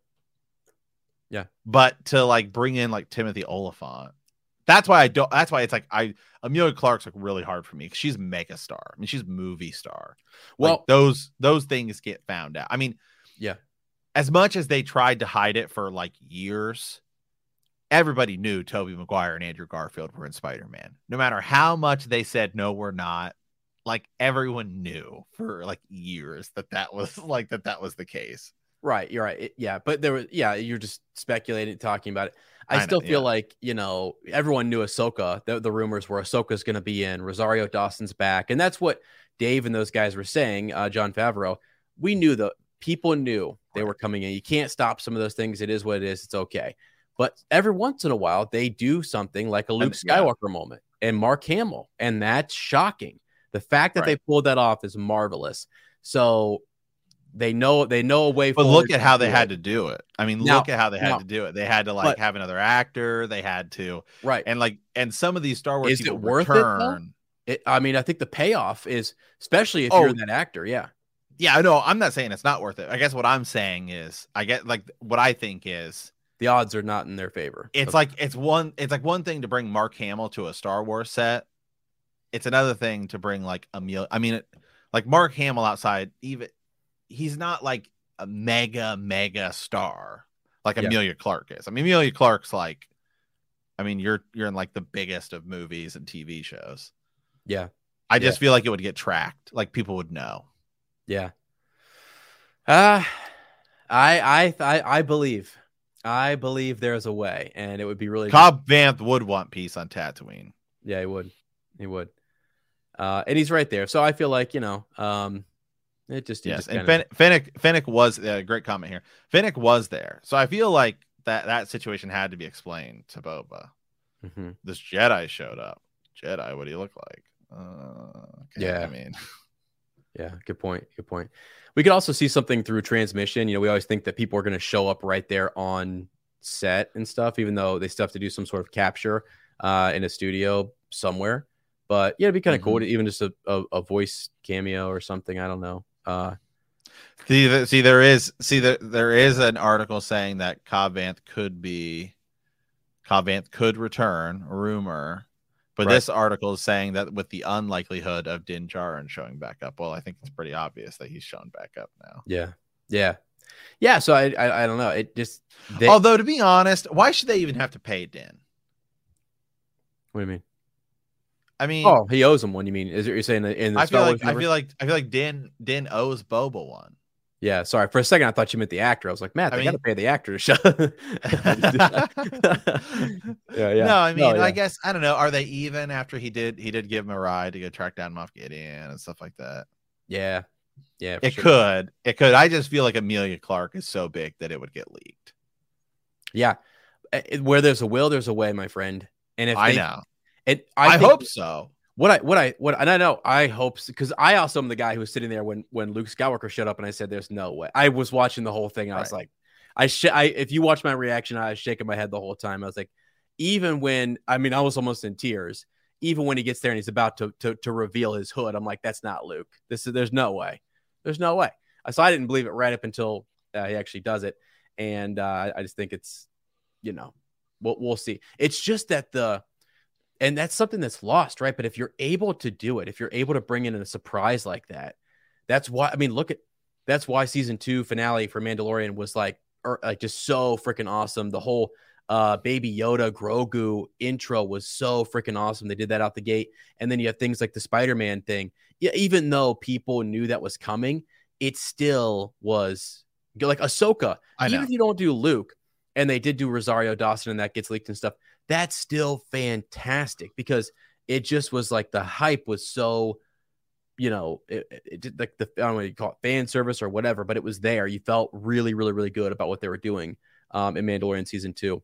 Yeah, but to like bring in like Timothy Oliphant, that's why I don't. That's why it's like I Amelia Clark's like really hard for me because she's mega star. I mean, she's movie star. Well, like, those those things get found out. I mean, yeah, as much as they tried to hide it for like years. Everybody knew Tobey Maguire and Andrew Garfield were in Spider-Man. No matter how much they said, no, we're not. Like everyone knew for like years that that was like that that was the case. Right. You're right. It, yeah. But there was, yeah, you're just speculating, talking about it. I, I still know, feel yeah. like, you know, everyone knew Ahsoka. The, the rumors were Ahsoka's going to be in, Rosario Dawson's back. And that's what Dave and those guys were saying, uh, Jon Favreau. We knew that people knew they were coming in. You can't stop some of those things. It is what it is. It's okay. But every once in a while, they do something like a Luke Skywalker yeah. moment and Mark Hamill. And that's shocking The fact that Right. they pulled that off is marvelous. So they know they know a way But forward look at to how do they had it. to do it. I mean, Now- look at how they had now- to do it. They had to like but- have another actor. They had to, Right. and like, and some of these Star Wars Is it people worth it, though? return. It, I mean, I think the payoff is, especially if Oh. you're that actor. Yeah. Yeah, I know. I'm not saying it's not worth it. I guess what I'm saying is, I get like what I think is, The odds are not in their favor. it's Okay. like it's one, it's like one thing to bring Mark Hamill to a Star Wars set. It's another thing to bring like Emil. I mean, it, like Mark Hamill outside, even he's not like a mega mega star like Yeah. Amelia Clark is. I mean, Amelia Clark's like, I mean, you're you're in like the biggest of movies and T V shows. Yeah. I just feel like it would get tracked. Like people would know. Yeah. Uh I I I I believe. I believe there's a way, and it would be really Cobb Vanth would want peace on Tatooine. Yeah, he would. He would. Uh and he's right there. So I feel like, you know, um it just it Yes, just and kinda- Fen- Fennec Fennec was uh, great comment here. Fennec was there, so I feel like that that situation had to be explained to Boba. Mhm. This Jedi showed up. Jedi, what do you look like? Uh, okay, Yeah. I mean, Yeah, good point. Good point. We could also see something through transmission. You know, we always think that people are going to show up right there on set and stuff, even though they still have to do some sort of capture uh, in a studio somewhere. But yeah, it'd be kind of cool to even just a, a, a voice cameo or something. I don't know. Uh, see, th- see, there is see there there is an article saying that Cobb Vanth could be Cobb Vanth could return, rumor. But Right. this article is saying that with the unlikelihood of Din Djarin showing back up, well, I think it's pretty obvious that he's shown back up now. yeah, yeah, yeah. So I, I, I don't know. It just. They, Although to be honest, why should they even have to pay Din? what do you mean? I mean, Oh, he owes him one. You mean? Is it you're saying in the I Star feel Wars like I universe? feel like I feel like Din Din owes Boba one. Yeah, sorry. For a second, I thought you meant the actor. I was like, Matt, I they mean- got to pay the actor to show. yeah, yeah. No, I mean, yeah. I guess I don't know. Are they even after he did he did give him a ride to go track down Moff Gideon and stuff like that? Yeah, yeah. for It sure. could, it could. I just feel like Amelia Clark is so big that it would get leaked. Yeah, Uh, it- where there's a will, there's a way, my friend. And if I they, know. it, I, I, think hope so. What I, what I, what, and I know, I hope because I also am the guy who was sitting there when when Luke Skywalker showed up, and I said, "There's no way." I was watching the whole thing, and I was Right. like, I, sh- I, if you watch my reaction, I was shaking my head the whole time. I was like, even when, I mean, I was almost in tears. Even when he gets there and he's about to to, to reveal his hood, I'm like, that's not Luke. This is, there's no way. There's no way. So I didn't believe it right up until uh, he actually does it, and uh, I just think it's, you know, we'll we'll see. It's just that the. And that's something that's lost, right? But if you're able to do it, if you're able to bring in a surprise like that, that's why. I mean, look at that's why season two finale for Mandalorian was like, er, like just so freaking awesome. The whole uh, Baby Yoda Grogu intro was so freaking awesome. They did that out the gate, and then you have things like the Spider-Man thing. Yeah, even though people knew that was coming, it still was like Ahsoka. I know. Even if you don't do Luke, and they did do Rosario Dawson, and that gets leaked and stuff. That's still fantastic because it just was like the hype was so, you know, it, it did like the, I don't know what you call it, fan service or whatever, but it was there. You felt really, really, really good about what they were doing um, in Mandalorian season two.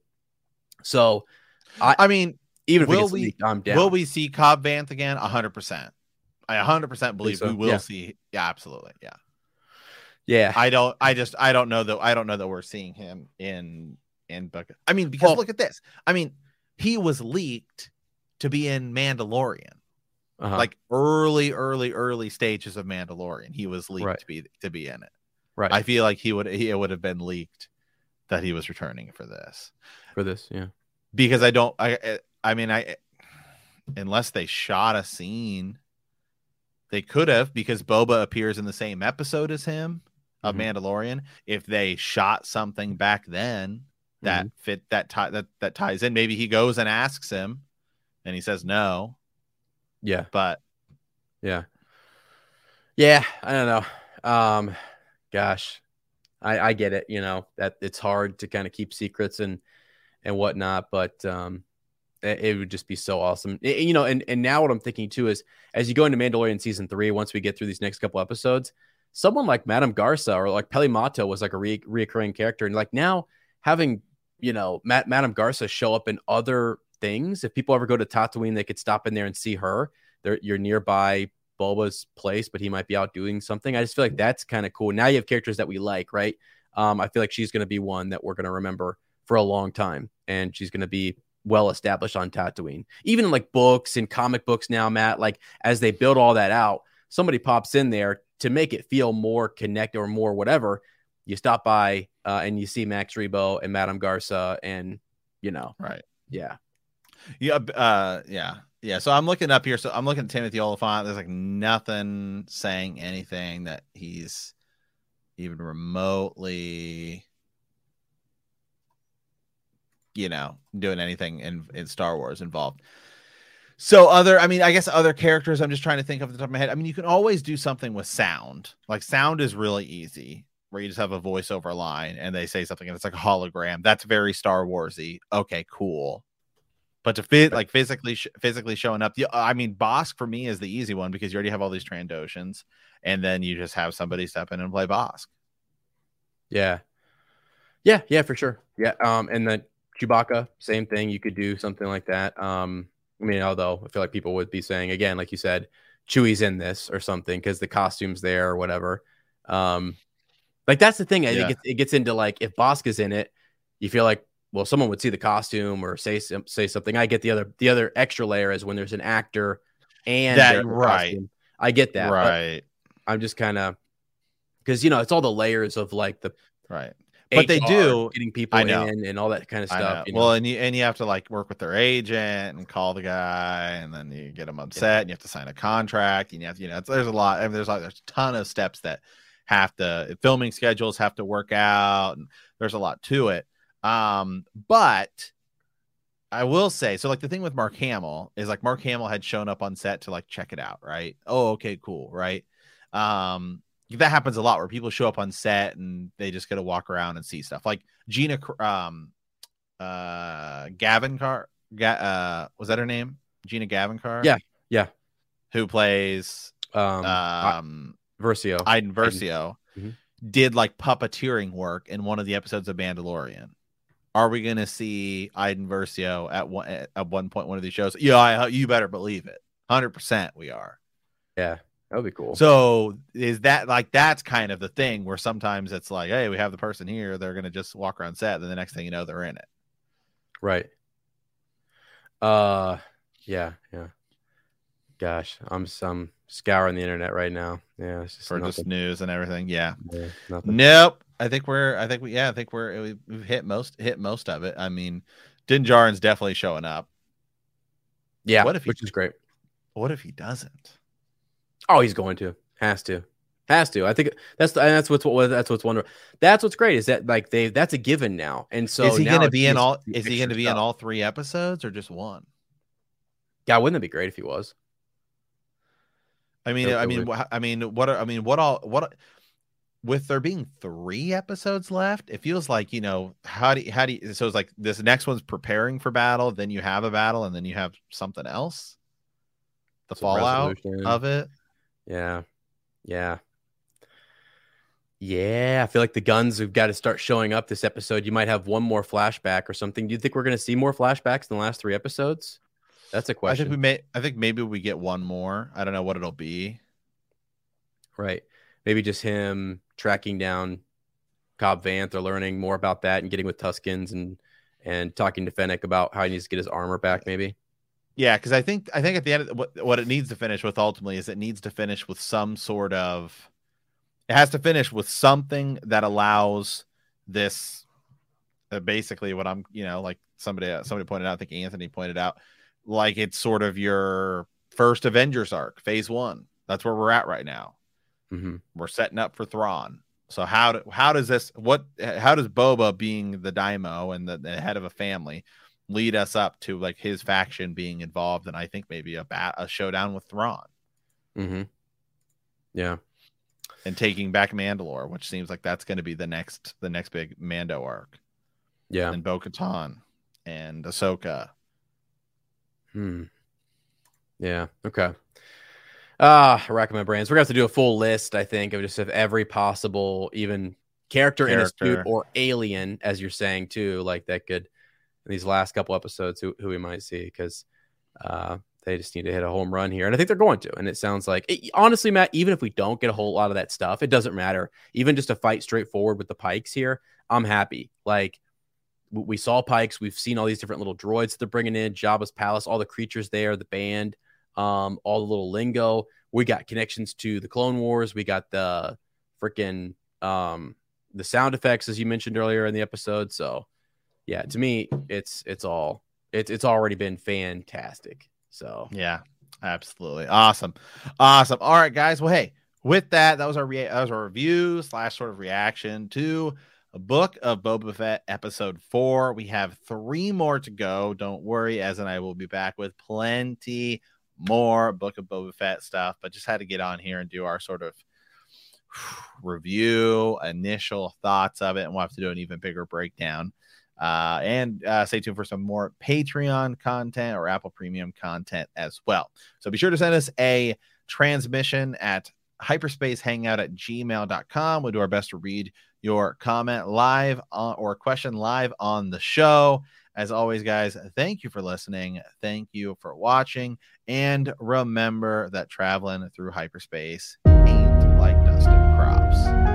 So, I, I mean, even if will it gets we- leaked, I'm down. will we see Cobb Vanth again? A hundred percent. I a hundred percent believe so, we will yeah. see. Yeah, absolutely. Yeah. Yeah, I don't. I just. I don't know that. I don't know that we're seeing him in in Book. I mean, because Well- look at this. I mean, he was leaked to be in Mandalorian, uh-huh. like early, early, early stages of Mandalorian. He was leaked Right. to be to be in it. right I feel like he would. He it would have been leaked that he was returning for this for this. Yeah, because I don't. I. I mean, I. Unless they shot a scene, they could have because Boba appears in the same episode as him of Mhm. Mandalorian. If they shot something back then that Mm-hmm. fit that tie that that ties in, maybe he goes and asks him, and he says no. yeah, But yeah, yeah. I don't know. Um, gosh, I I get it. You know that it's hard to kind of keep secrets and and whatnot, but um. It it would just be so awesome. Y- You know, and, and now what I'm thinking too is as you go into Mandalorian season three, once we get through these next couple episodes, someone like Madame Garza or like Peli Motto was like a re- reoccurring character. And like now having, you know, Matt, Madame Garza show up in other things. If people ever go to Tatooine, they could stop in there and see her. They're, you're nearby Boba's place, but he might be out doing something. I just feel like that's kind of cool. Now you have characters that we like, right? Um, I feel like she's going to be one that we're going to remember for a long time, and she's going to be well established on Tatooine. Even in like books and comic books now, Matt, like as they build all that out, somebody pops in there to make it feel more connected or more whatever. You stop by uh, and you see Max Rebo and Madame Garza, and you know, right. Yeah. Yeah. Uh, yeah. Yeah. So I'm looking up here. So I'm looking at Timothy Oliphant. There's like nothing saying anything that he's even remotely, you know, doing anything in, in Star Wars involved. So other, I mean, I guess other characters I'm just trying to think of the top of my head. I mean, you can always do something with sound. Like sound is really easy, where you just have a voiceover line and they say something and it's like a hologram. That's very Star Warsy. Okay, cool. But to fit like physically, sh- physically showing up, the, I mean, Bosk for me is the easy one because you already have all these Trandoshans, and then you just have somebody step in and play Bosk. Yeah, yeah, yeah, for sure. Yeah, um, and then Chewbacca, same thing. You could do something like that. Um, I mean, although I feel like people would be saying again, like you said, Chewie's in this or something because the costume's there or whatever. Um, like that's the thing. I Yeah. think it, it gets into like if Bosk is in it, you feel like, well, someone would see the costume or say say something. I get the other the other extra layer is when there's an actor and That- there's a right. costume. I get that, but Right. I'm just kind of because you know it's all the layers of like the Right. But they H R, do getting people I know. in and all that kind of I stuff. know. You know? Well, and you and you have to like work with their agent and call the guy, and then you get them upset, Yeah. and you have to sign a contract, and you have to, you know, it's, there's a lot. I mean, there's like there's a ton of steps that have to filming schedules have to work out, and there's a lot to it. Um, but I will say, so like the thing with Mark Hamill is like Mark Hamill had shown up on set to like check it out, right? Oh, okay, cool, right? Um, that happens a lot where people show up on set and they just get to walk around and see stuff. Like Gina, um, uh, Gavin Carr, Ga- uh, was that her name? Gina Gavin Carr? Yeah, yeah. Who plays um, um Versio. Iden Versio, Mhm. did like puppeteering work in one of the episodes of Mandalorian. Are we going to see Iden Versio at one at one point one of these shows? Yeah, I, you better believe it. one hundred percent we are. Yeah, that would be cool. So is that like that's kind of the thing where sometimes it's like, hey, we have the person here, they're going to just walk around set, then the next thing you know, they're in it. Right. Uh, yeah, yeah. Gosh, I'm some scouring the internet right now. Yeah, it's just For nothing. just news and everything. Yeah. Yeah, nothing. Nope. I think we're. I think we. Yeah. I think we're. We've hit most. Hit most of it. I mean, Din Djarin's definitely showing up. Yeah, What if he- which is great. What if he doesn't? Oh, he's going to. Has to. Has to. I think that's the, that's what's what that's what's wonderful. That's what's great is that like they that's a given now. And so is he now going to it's be in just all? the Is he extra going to be in stuff. all three episodes or just one? Yeah, wouldn't that be great if he was? I mean, That- I that mean, would- wha- I mean, what? Are, I mean, what all? What? With there being three episodes left, it feels like, you know, how do you, how do you, so it's like this next one's preparing for battle, then you have a battle, and then you have something else. The Some fallout resolution. of it. Yeah. Yeah. Yeah. I feel like the guns have got to start showing up this episode. You might have one more flashback or something. Do you think we're going to see more flashbacks in the last three episodes? That's a I question. think we may. I think maybe we get one more. I don't know what it'll be. Right. Maybe just him tracking down Cobb Vanth or learning more about that and getting with Tuskens and and talking to Fennec about how he needs to get his armor back, maybe. Yeah, because I think I think at the end of the, what what it needs to finish with ultimately is it needs to finish with some sort of. It has to finish with something that allows this. Uh, basically, what I'm, you know, like somebody somebody pointed out. I think Anthony pointed out, like it's sort of your first Avengers arc, phase one. That's where we're at right now. Mm-hmm. We're setting up for Thrawn. So how do, how does this what how does Boba being the daimyo and the, the head of a family lead us up to like his faction being involved and I think maybe a bat, a showdown with Thrawn Mm-hmm. Yeah. and taking back Mandalore, which seems like that's going to be the next the next big Mando arc. Yeah. And Bo-Katan and Ahsoka. Hmm. Yeah. Okay. Ah, uh, racking my brains. We're gonna have to do a full list, I think, of just of every possible even character, in a suit Character. or alien, as you're saying too, like that could in these last couple episodes who, who we might see. Because uh They just need to hit a home run here. And I think they're going to. And it sounds like, it, honestly, Matt, even if we don't get a whole lot of that stuff, it doesn't matter. Even just a fight straightforward with the Pikes here, I'm happy. Like, we saw Pikes. We've seen all these different little droids that they're bringing in, Jabba's palace, all the creatures there, the band, um, all the little lingo. We got connections to the Clone Wars. We got the freaking um, the sound effects, as you mentioned earlier in the episode. So, yeah, to me, it's it's all it's it's already been fantastic. So yeah, absolutely awesome, awesome. All right, guys. Well, hey, with that, that was our re- that was our review slash sort of reaction to a Book of Boba Fett episode four. We have three more to go. Don't worry, Ez and I will be back with plenty more Book of Boba Fett stuff. But just had to get on here and do our sort of review, initial thoughts of it, and we'll have to do an even bigger breakdown. Uh, and uh, stay tuned for some more Patreon content or Apple Premium content as well. So be sure to send us a transmission at hyperspacehangout at gmail dot com. We'll do our best to read your comment live on, or question live on the show. As always, guys, thank you for listening. Thank you for watching. And remember that traveling through hyperspace ain't like dusting crops.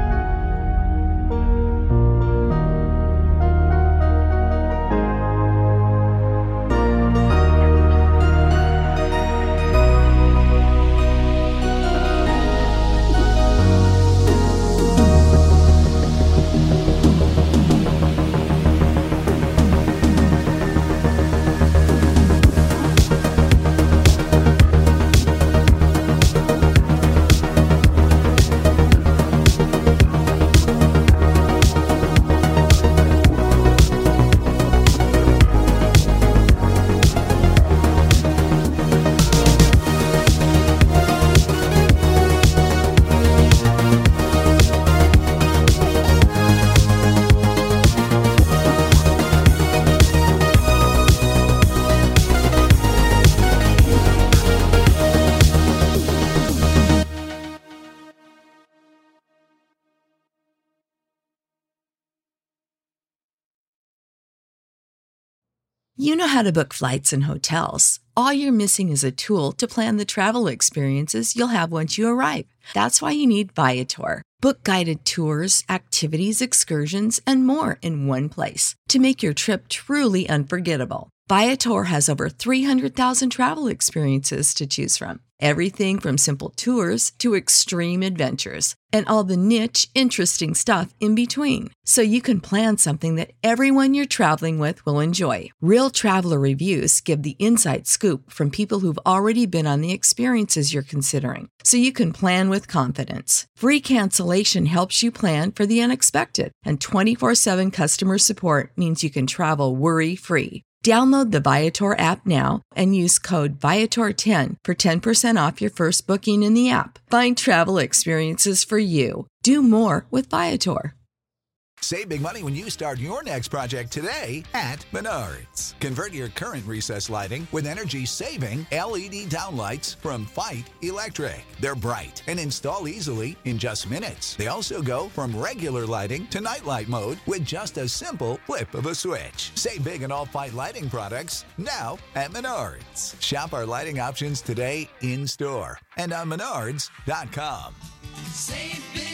You know how to book flights and hotels. All you're missing is a tool to plan the travel experiences you'll have once you arrive. That's why you need Viator. Book guided tours, activities, excursions, and more in one place to make your trip truly unforgettable. Viator has over three hundred thousand travel experiences to choose from. Everything from simple tours to extreme adventures and all the niche, interesting stuff in between. So you can plan something that everyone you're traveling with will enjoy. Real traveler reviews give the inside scoop from people who've already been on the experiences you're considering. So you can plan with confidence. Free cancellation helps you plan for the unexpected. And twenty-four seven customer support means you can travel worry-free. Download the Viator app now and use code Viator ten for ten percent off your first booking in the app. Find travel experiences for you. Do more with Viator. Save big money when you start your next project today at Menards. Convert your current recessed lighting with energy-saving L E D downlights from Fight Electric. They're bright and install easily in just minutes. They also go from regular lighting to nightlight mode with just a simple flip of a switch. Save big on all Fight lighting products now at Menards. Shop our lighting options today in-store and on menards dot com. Save big